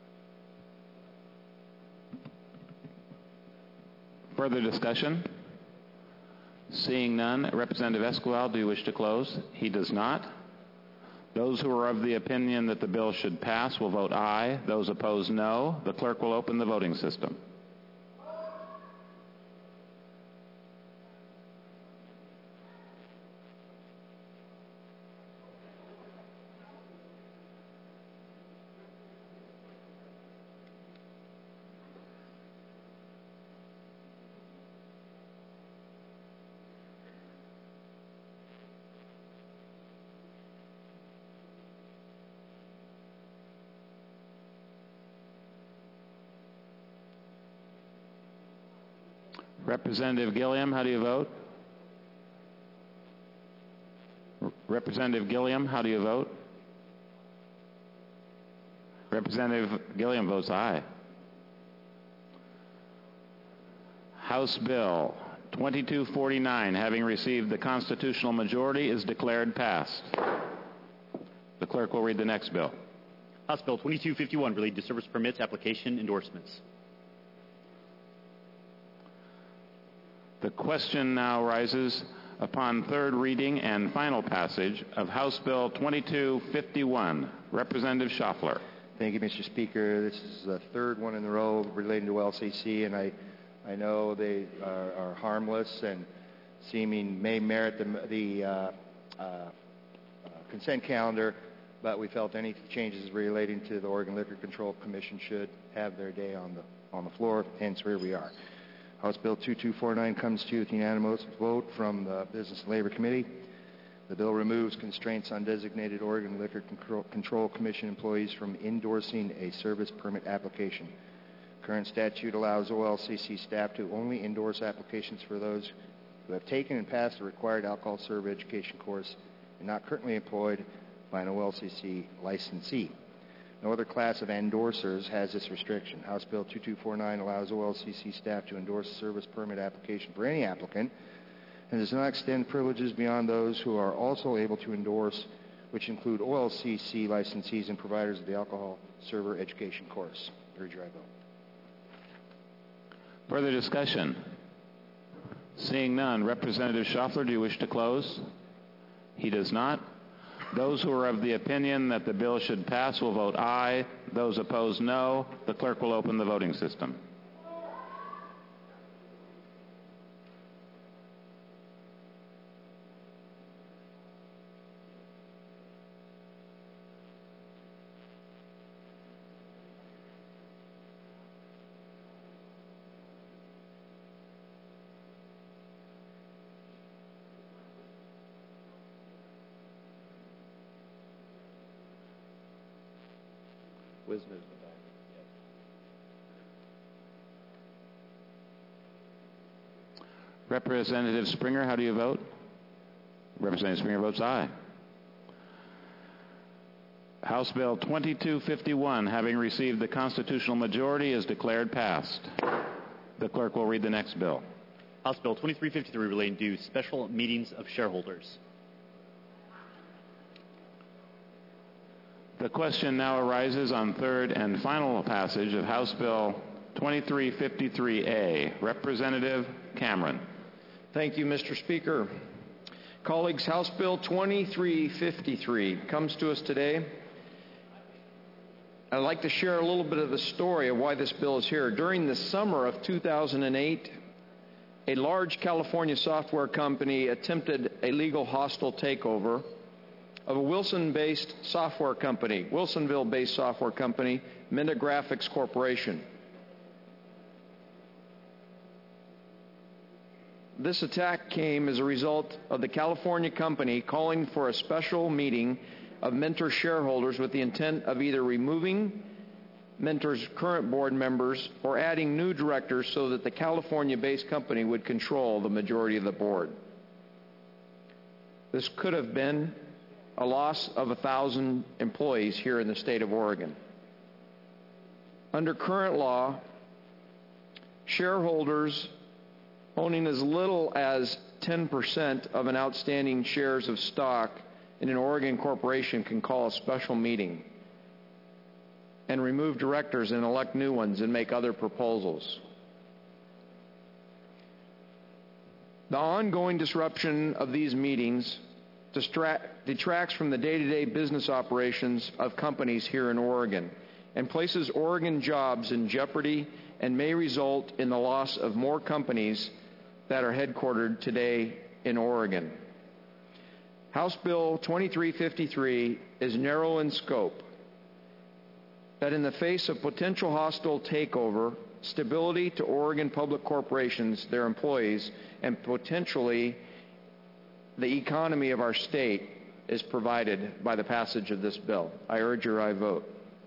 Further discussion? Seeing none, Representative Esquivel, do you wish to close? He does not. Those who are of the opinion that the bill should pass will vote aye. Those opposed, no. The clerk will open the voting system. Representative Gilliam, how do you vote? Representative Gilliam, how do you vote? Representative Gilliam votes aye. House Bill twenty-two forty-nine, having received the constitutional majority, is declared passed. The clerk will read the next bill. House Bill twenty-two fifty-one, related to service permits application endorsements. The question now rises upon third reading and final passage of House Bill twenty-two fifty-one. Representative Schaffler. Thank you, Mister Speaker. This is the third one in a row relating to O L C C, and I, I know they are, are harmless and seeming may merit the, the uh, uh, consent calendar, but we felt any changes relating to the Oregon Liquor Control Commission should have their day on the on the floor. Hence, here we are. House Bill twenty-two forty-nine comes to you with unanimous vote from the Business and Labor Committee. The bill removes constraints on designated Oregon Liquor Control Commission employees from endorsing a service permit application. Current statute allows O L C C staff to only endorse applications for those who have taken and passed the required alcohol server education course and not currently employed by an O L C C licensee. No other class of endorsers has this restriction. House Bill twenty-two forty-nine allows O L C C staff to endorse a service permit application for any applicant and does not extend privileges beyond those who are also able to endorse, which include O L C C licensees and providers of the alcohol server education course. Urge your vote. Further discussion? Seeing none, Representative Schaffler, do you wish to close? He does not. Those who are of the opinion that the bill should pass will vote aye. Those opposed, no. The clerk will open the voting system. Wisner is the back. Yes. Representative Springer, how do you vote? Representative Springer votes aye. House Bill twenty-two fifty-one, having received the constitutional majority, is declared passed. The clerk will read the next bill. House Bill twenty-three fifty-three relating to special meetings of shareholders. The question now arises on third and final passage of House Bill twenty-three fifty-three A. Representative Cameron. Thank you, Mister Speaker. Colleagues, House Bill twenty-three fifty-three comes to us today. I'd like to share a little bit of the story of why this bill is here. During the summer of two thousand eight, a large California software company attempted a legal hostile takeover of a Wilson-based software company, Wilsonville-based software company, Minda Graphics Corporation. This attack came as a result of the California company calling for a special meeting of Mentor shareholders with the intent of either removing Mentor's current board members or adding new directors so that the California-based company would control the majority of the board. This could have been a loss of one thousand employees here in the state of Oregon. Under current law, shareholders owning as little as ten percent of an outstanding shares of stock in an Oregon corporation can call a special meeting and remove directors and elect new ones and make other proposals. The ongoing disruption of these meetings distract, detracts from the day-to-day business operations of companies here in Oregon and places Oregon jobs in jeopardy and may result in the loss of more companies that are headquartered today in Oregon. House Bill twenty-three fifty-three is narrow in scope, that in the face of potential hostile takeover, stability to Oregon public corporations, their employees, and potentially the economy of our state is provided by the passage of this bill. I urge your aye vote.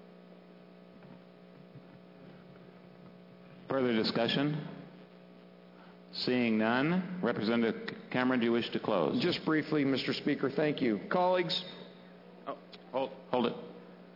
Further discussion? Seeing none, Representative Cameron, do you wish to close? Just briefly, Mister Speaker, thank you. Colleagues. Oh, hold, hold it.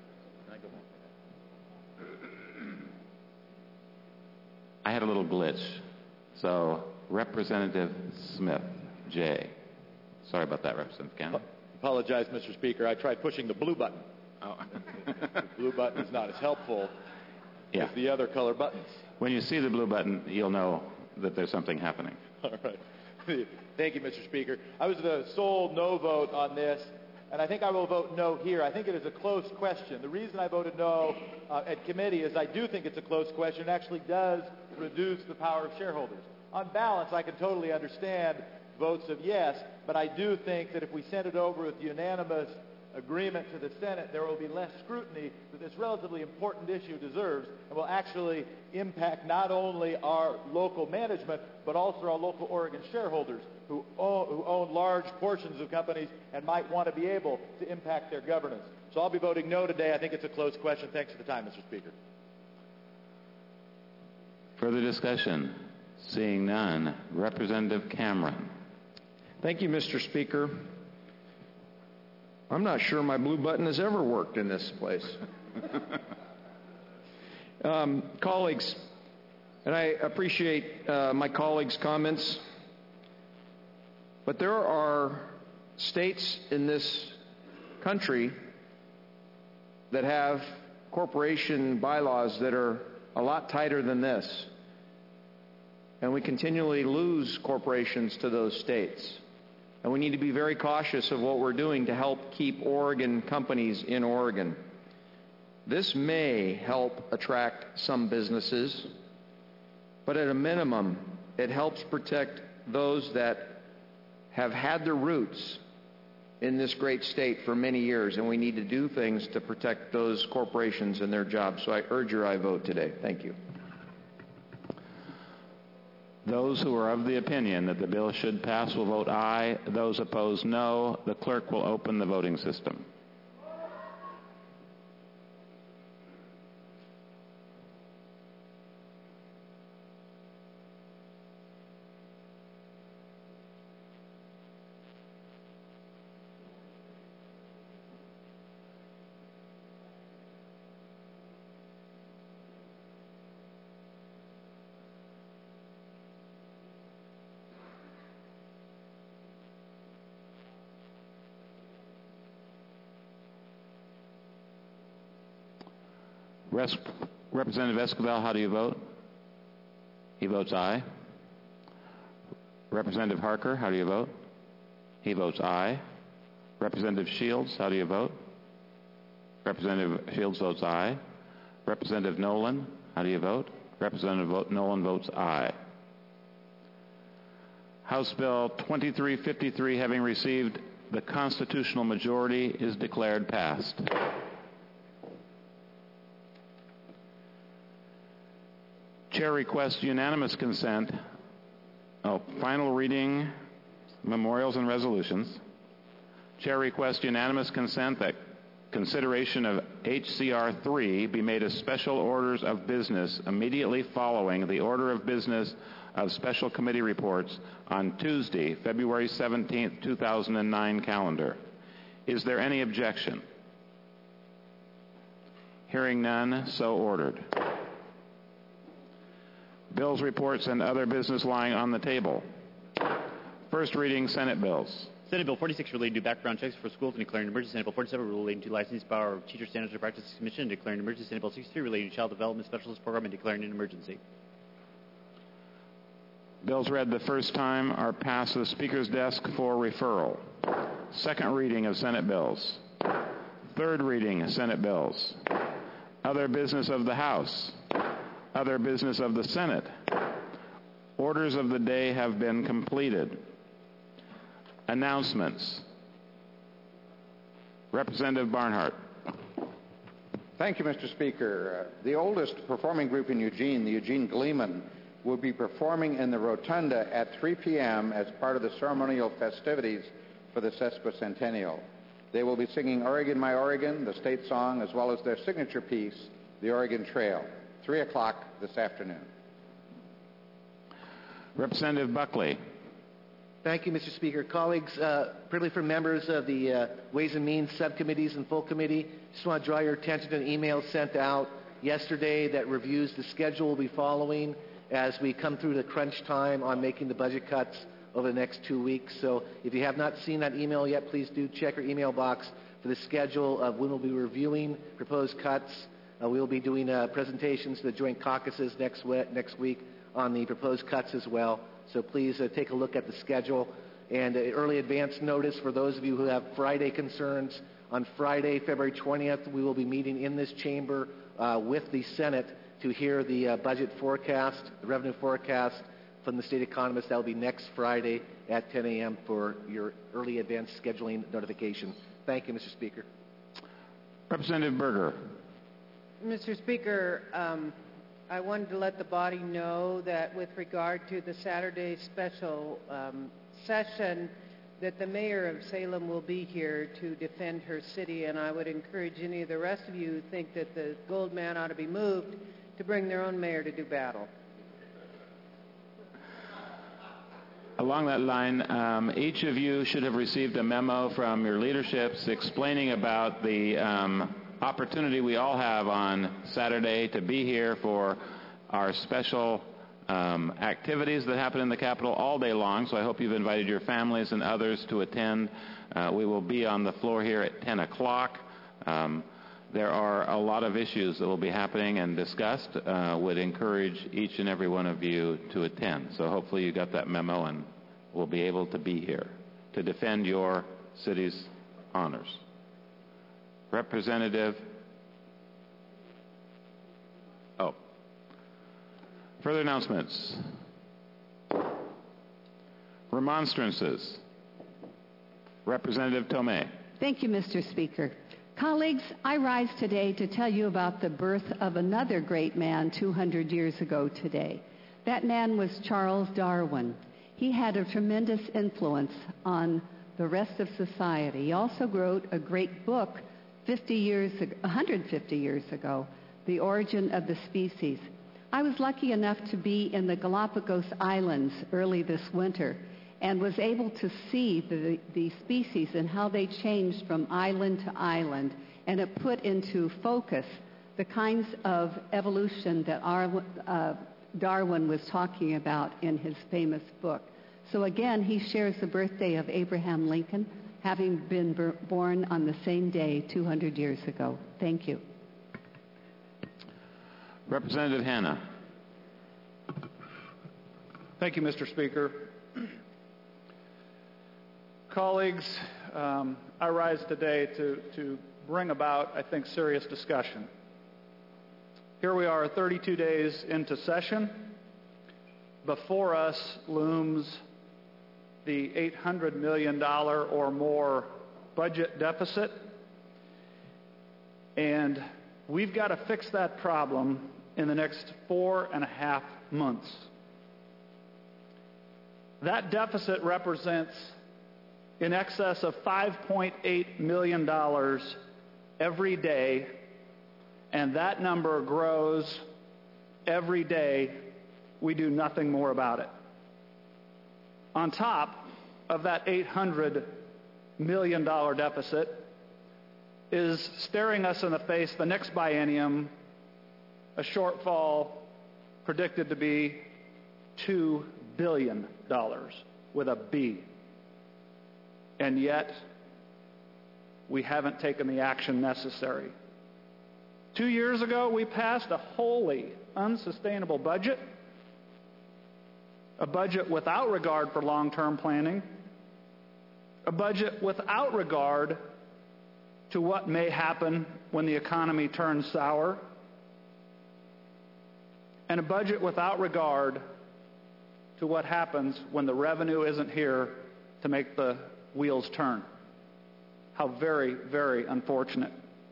I had a little glitch. So, Representative Smith, J. Sorry about that, Representative Cameron. Apologize, Mister Speaker. I tried pushing the blue button. Oh. The blue button is not as helpful yeah. as the other color buttons. When you see the blue button, you'll know that there's something happening. All right. Thank you, Mister Speaker. I was the sole no vote on this, and I think I will vote no here. I think it is a close question. The reason I voted no uh, at committee is I do think it's a close question. It actually does reduce the power of shareholders. On balance, I can totally understand votes of yes, but I do think that if we send it over with unanimous agreement to the Senate, there will be less scrutiny that this relatively important issue deserves and will actually impact not only our local management, but also our local Oregon shareholders who own, who own large portions of companies and might want to be able to impact their governance. So I'll be voting no today. I think it's a close question. Thanks for the time, Mister Speaker. Further discussion? Seeing none, Representative Cameron. Thank you, Mister Speaker. I'm not sure my blue button has ever worked in this place. um, colleagues, and I appreciate uh, my colleagues' comments, but there are states in this country that have corporation bylaws that are a lot tighter than this. and we continually lose corporations to those states. And we need to be very cautious of what we're doing to help keep Oregon companies in Oregon. This may help attract some businesses, but at a minimum, it helps protect those that have had their roots in this great state for many years, and we need to do things to protect those corporations and their jobs. So I urge your aye vote today. Thank you. Those who are of the opinion that the bill should pass will vote aye. Those opposed, no. The clerk will open the voting system. Res- Representative Esquivel, how do you vote? He votes aye. Representative Harker, how do you vote? He votes aye. Representative Shields, how do you vote? Representative Shields votes aye. Representative Nolan, how do you vote? Representative Vo- Nolan votes aye. House Bill twenty-three fifty-three, having received the constitutional majority, is declared passed. Chair requests unanimous consent. Oh, final reading, memorials and resolutions. Chair requests unanimous consent that consideration of H C R three be made as special orders of business immediately following the order of business of special committee reports on Tuesday, February seventeenth, two thousand nine calendar. Is there any objection? Hearing none, so ordered. Bills, reports, and other business lying on the table. First reading, Senate bills. Senate Bill forty-six relating to background checks for schools and declaring an emergency. Senate Bill forty-seven relating to licensing power of Teacher Standards and Practices Commission and declaring an emergency. Senate Bill sixty-three relating to Child Development Specialist Program and declaring an emergency. Bills read the first time are passed to the Speaker's desk for referral. Second reading of Senate bills. Third reading of Senate bills. Other business of the House. Other business of the Senate. Orders of the day have been completed. Announcements. Representative Barnhart. Thank you, Mister Speaker. Uh, the oldest performing group in Eugene, the Eugene Gleemen, will be performing in the Rotunda at three p.m. as part of the ceremonial festivities for the sesquicentennial. They will be singing Oregon, My Oregon, the state song, as well as their signature piece, the Oregon Trail, three o'clock this afternoon. Representative Buckley. Thank you, Mister Speaker. Colleagues, uh, particularly for members of the uh, Ways and Means subcommittees and full committee, just want to draw your attention to an email sent out yesterday that reviews the schedule we'll be following as we come through the crunch time on making the budget cuts over the next two weeks. So if you have not seen that email yet, please do check your email box for the schedule of when we'll be reviewing proposed cuts. Uh, we will be doing uh, presentations to the joint caucuses next, we- next week on the proposed cuts as well. So please uh, take a look at the schedule. And uh, early advance notice for those of you who have Friday concerns. On Friday, February twentieth, we will be meeting in this chamber uh, with the Senate to hear the uh, budget forecast, the revenue forecast from the state economist. That will be next Friday at ten a.m. for your early advance scheduling notification. Thank you, Mister Speaker. Representative Berger. Mister Speaker, um, I wanted to let the body know that with regard to the Saturday special um, session, that the mayor of Salem will be here to defend her city, and I would encourage any of the rest of you who think that the gold man ought to be moved to bring their own mayor to do battle. Along that line, um, each of you should have received a memo from your leaderships explaining about the um, opportunity we all have on Saturday to be here for our special um, activities that happen in the Capitol all day long. So I hope you've invited your families and others to attend. Uh, we will be on the floor here at ten o'clock. Um, there are a lot of issues that will be happening and discussed. Uh, would encourage each and every one of you to attend. So hopefully you got that memo and will be able to be here to defend your city's honors. Representative. Oh. Further announcements. Remonstrances. Representative Tomei. Thank you, Mister Speaker. Colleagues, I rise today to tell you about the birth of another great man two hundred years ago today. That man was Charles Darwin. He had a tremendous influence on the rest of society. He also wrote a great book fifty years, one hundred fifty years ago, The Origin of the Species. I was lucky enough to be in the Galapagos Islands early this winter and was able to see the, the species and how they changed from island to island, and it put into focus the kinds of evolution that our, uh, Darwin was talking about in his famous book. So again, he shares the birthday of Abraham Lincoln, having been b- born on the same day two hundred years ago. Thank you. Representative Hanna. Thank you, Mister Speaker. Colleagues, um, I rise today to, to bring about, I think, serious discussion. Here we are thirty-two days into session. Before us looms the eight hundred million dollars or more budget deficit, and we've got to fix that problem in the next four and a half months. That deficit represents in excess of five point eight million dollars every day, and that number grows every day. We do nothing more about it. On top of that eight hundred million dollars deficit is staring us in the face the next biennium, a shortfall predicted to be two billion dollars with a B. And yet, we haven't taken the action necessary. Two years ago, we passed a wholly unsustainable budget, a budget without regard for long-term planning, a budget without regard to what may happen when the economy turns sour, and a budget without regard to what happens when the revenue isn't here to make the wheels turn. How very, very unfortunate.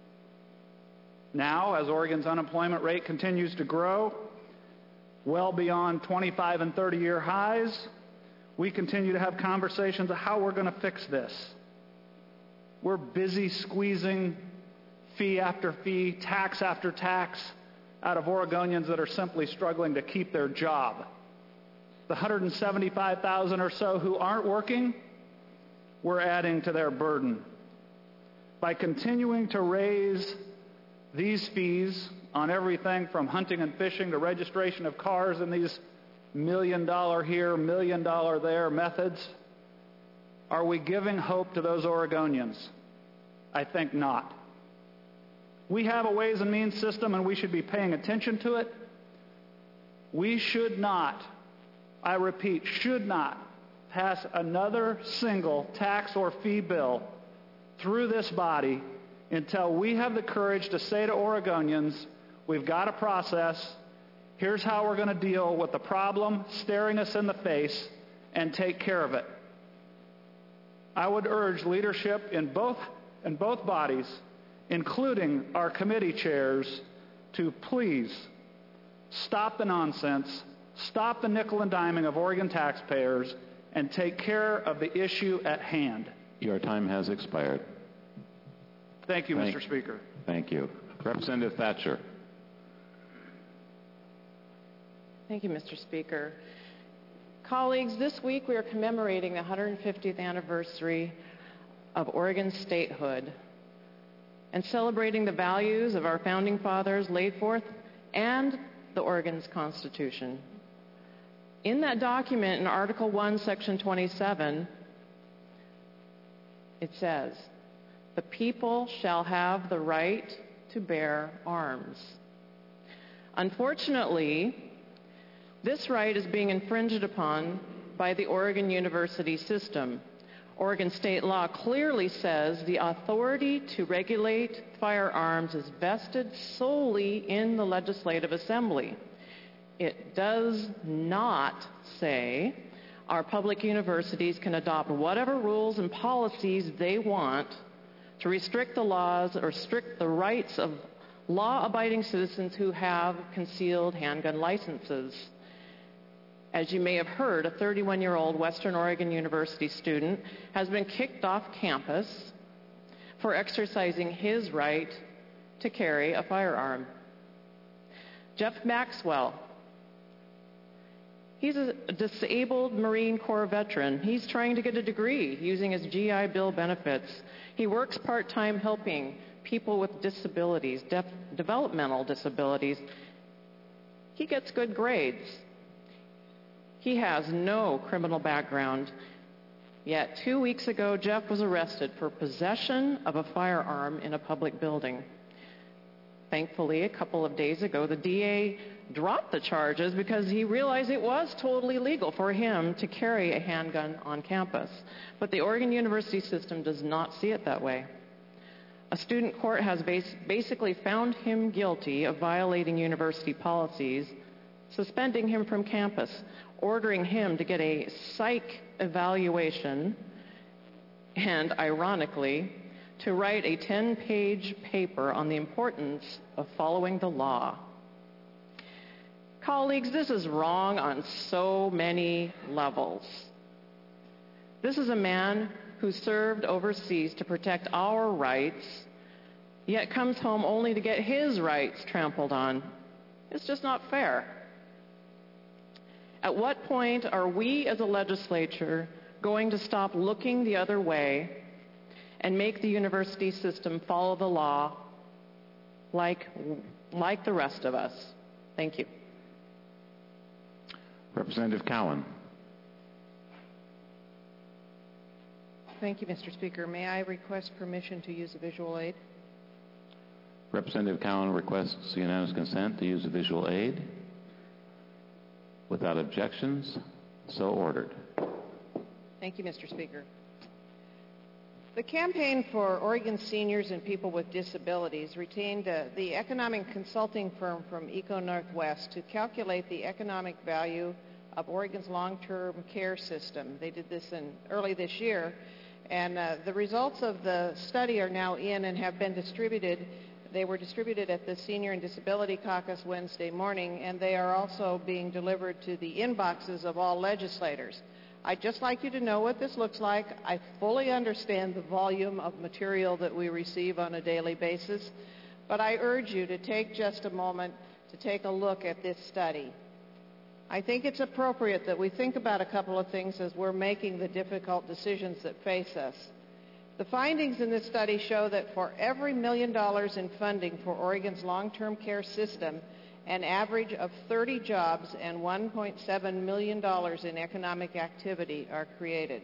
Now, as Oregon's unemployment rate continues to grow, well beyond twenty-five and thirty-year highs, we continue to have conversations of how we're going to fix this. We're busy squeezing fee after fee, tax after tax out of Oregonians that are simply struggling to keep their job. The one hundred seventy-five thousand or so who aren't working, we're adding to their burden. By continuing to raise these fees on everything from hunting and fishing to registration of cars in these million dollar here, million dollar there methods, are we giving hope to those Oregonians? I think not. We have a Ways and Means system, and we should be paying attention to it. We should not, I repeat, should not pass another single tax or fee bill through this body until we have the courage to say to Oregonians, we've got a process, here's how we're going to deal with the problem staring us in the face, and take care of it. I would urge leadership in both, in both bodies, including our committee chairs, to please stop the nonsense, stop the nickel and diming of Oregon taxpayers, and take care of the issue at hand. Your time has expired. Thank you, Thank, Mister Speaker. Thank you. Representative Thatcher. Thank you, Mister Speaker. Colleagues, this week we are commemorating the one hundred fiftieth anniversary of Oregon's statehood and celebrating the values of our founding fathers laid forth and the Oregon's Constitution. In that document, in Article one, Section twenty-seven, it says, "The people shall have the right to bear arms. Unfortunately, this right is being infringed upon by the Oregon University system. Oregon state law clearly says the authority to regulate firearms is vested solely in the Legislative Assembly. It does not say our public universities can adopt whatever rules and policies they want to restrict the laws or restrict the rights of law-abiding citizens who have concealed handgun licenses. As you may have heard, a thirty-one-year-old Western Oregon University student has been kicked off campus for exercising his right to carry a firearm. Jeff Maxwell, he's a disabled Marine Corps veteran. He's trying to get a degree using his G I Bill benefits. He works part-time helping people with disabilities, def- developmental disabilities. He gets good grades. He has no criminal background. Yet two weeks ago, Jeff was arrested for possession of a firearm in a public building. Thankfully, a couple of days ago, the D A dropped the charges because he realized it was totally legal for him to carry a handgun on campus. But the Oregon University system does not see it that way. A student court has bas- basically found him guilty of violating university policies, suspending him from campus, ordering him to get a psych evaluation, and ironically, to write a ten-page paper on the importance of following the law. Colleagues, this is wrong on so many levels. This is a man who served overseas to protect our rights, yet comes home only to get his rights trampled on. It's just not fair. At what point are we as a legislature going to stop looking the other way and make the university system follow the law like, like the rest of us? Thank you. Representative Cowan. Thank you, Mister Speaker. May I request permission to use a visual aid? Representative Cowan requests unanimous consent to use a visual aid. Without objections, so ordered. Thank you, Mister Speaker. The Campaign for Oregon Seniors and People with Disabilities retained uh, the economic consulting firm from Eco Northwest to calculate the economic value of Oregon's long-term care system. They did this in early this year, and uh, the results of the study are now in and have been distributed. They were distributed at the Senior and Disability Caucus Wednesday morning, and they are also being delivered to the inboxes of all legislators. I'd just like you to know what this looks like. I fully understand the volume of material that we receive on a daily basis, but I urge you to take just a moment to take a look at this study. I think it's appropriate that we think about a couple of things as we're making the difficult decisions that face us. The findings in this study show that for every million dollars in funding for Oregon's long-term care system, an average of thirty jobs and one point seven million dollars in economic activity are created.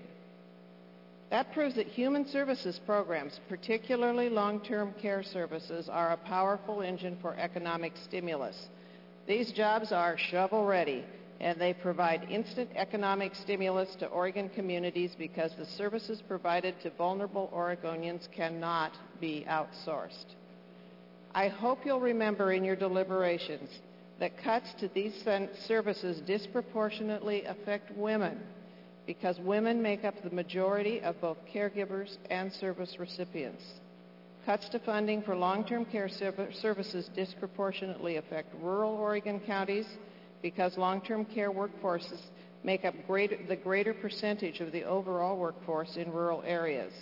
That proves that human services programs, particularly long-term care services, are a powerful engine for economic stimulus. These jobs are shovel-ready, and they provide instant economic stimulus to Oregon communities because the services provided to vulnerable Oregonians cannot be outsourced. I hope you'll remember in your deliberations that cuts to these services disproportionately affect women because women make up the majority of both caregivers and service recipients. Cuts to funding for long-term care services disproportionately affect rural Oregon counties because long-term care workforces make up greater, the greater percentage of the overall workforce in rural areas.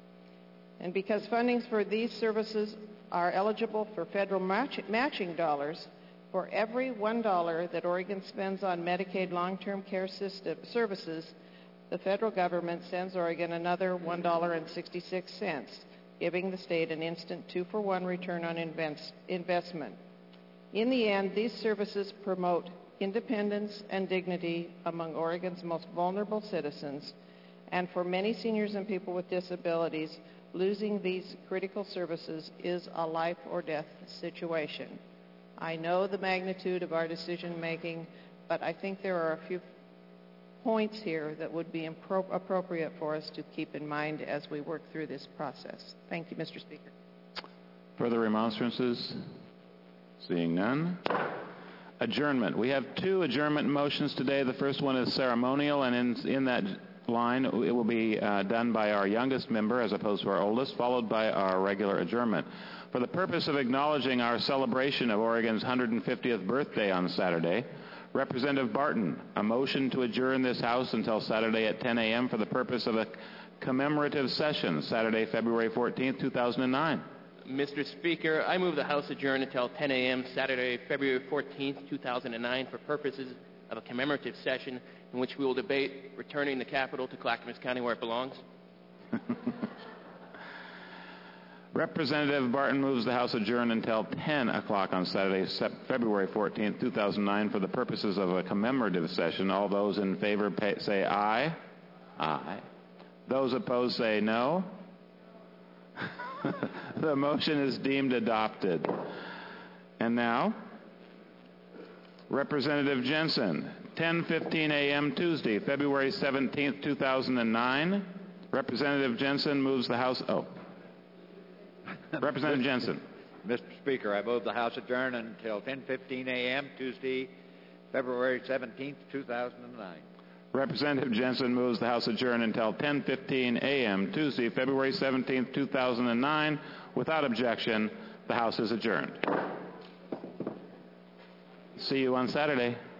And because fundings for these services are eligible for federal match, matching dollars, for every one dollar that Oregon spends on Medicaid long-term care system, services, the federal government sends Oregon another one dollar and sixty-six cents, giving the state an instant two-for-one return on invest, investment. In the end, these services promote independence and dignity among Oregon's most vulnerable citizens And for many seniors and people with disabilities, losing these critical services is a life or death situation. I know the magnitude of our decision making, but I think there are a few points here that would be impro- appropriate for us to keep in mind as we work through this process. Thank you, Mister Speaker. Further remonstrances? Seeing none. Adjournment. We have two adjournment motions today. The first one is ceremonial, and in, in that line, it will be uh, done by our youngest member as opposed to our oldest, followed by our regular adjournment. For the purpose of acknowledging our celebration of Oregon's one hundred fiftieth birthday on Saturday, Representative Barton, a motion to adjourn this House until Saturday at ten a.m. for the purpose of a commemorative session, Saturday, February fourteenth, two thousand nine. Mister Speaker, I move the House adjourn until ten a.m. Saturday, February fourteenth, two thousand nine for purposes of a commemorative session in which we will debate returning the capital to Clackamas County where it belongs. Representative Barton moves the House adjourn until ten o'clock on Saturday, February fourteenth, two thousand nine for the purposes of a commemorative session. All those in favor pay, say aye. Aye. Those opposed say no. The motion is deemed adopted. And now, Representative Jensen, ten fifteen a.m. Tuesday, February seventeenth, two thousand nine. Representative Jensen moves the House... Oh. Representative Jensen. Mister Speaker, I move the House adjourn until ten fifteen a.m. Tuesday, February seventeenth, two thousand nine. Representative Jensen moves the House adjourn until ten fifteen a.m. Tuesday, February seventeenth, two thousand nine. Without objection, the House is adjourned. See you on Saturday.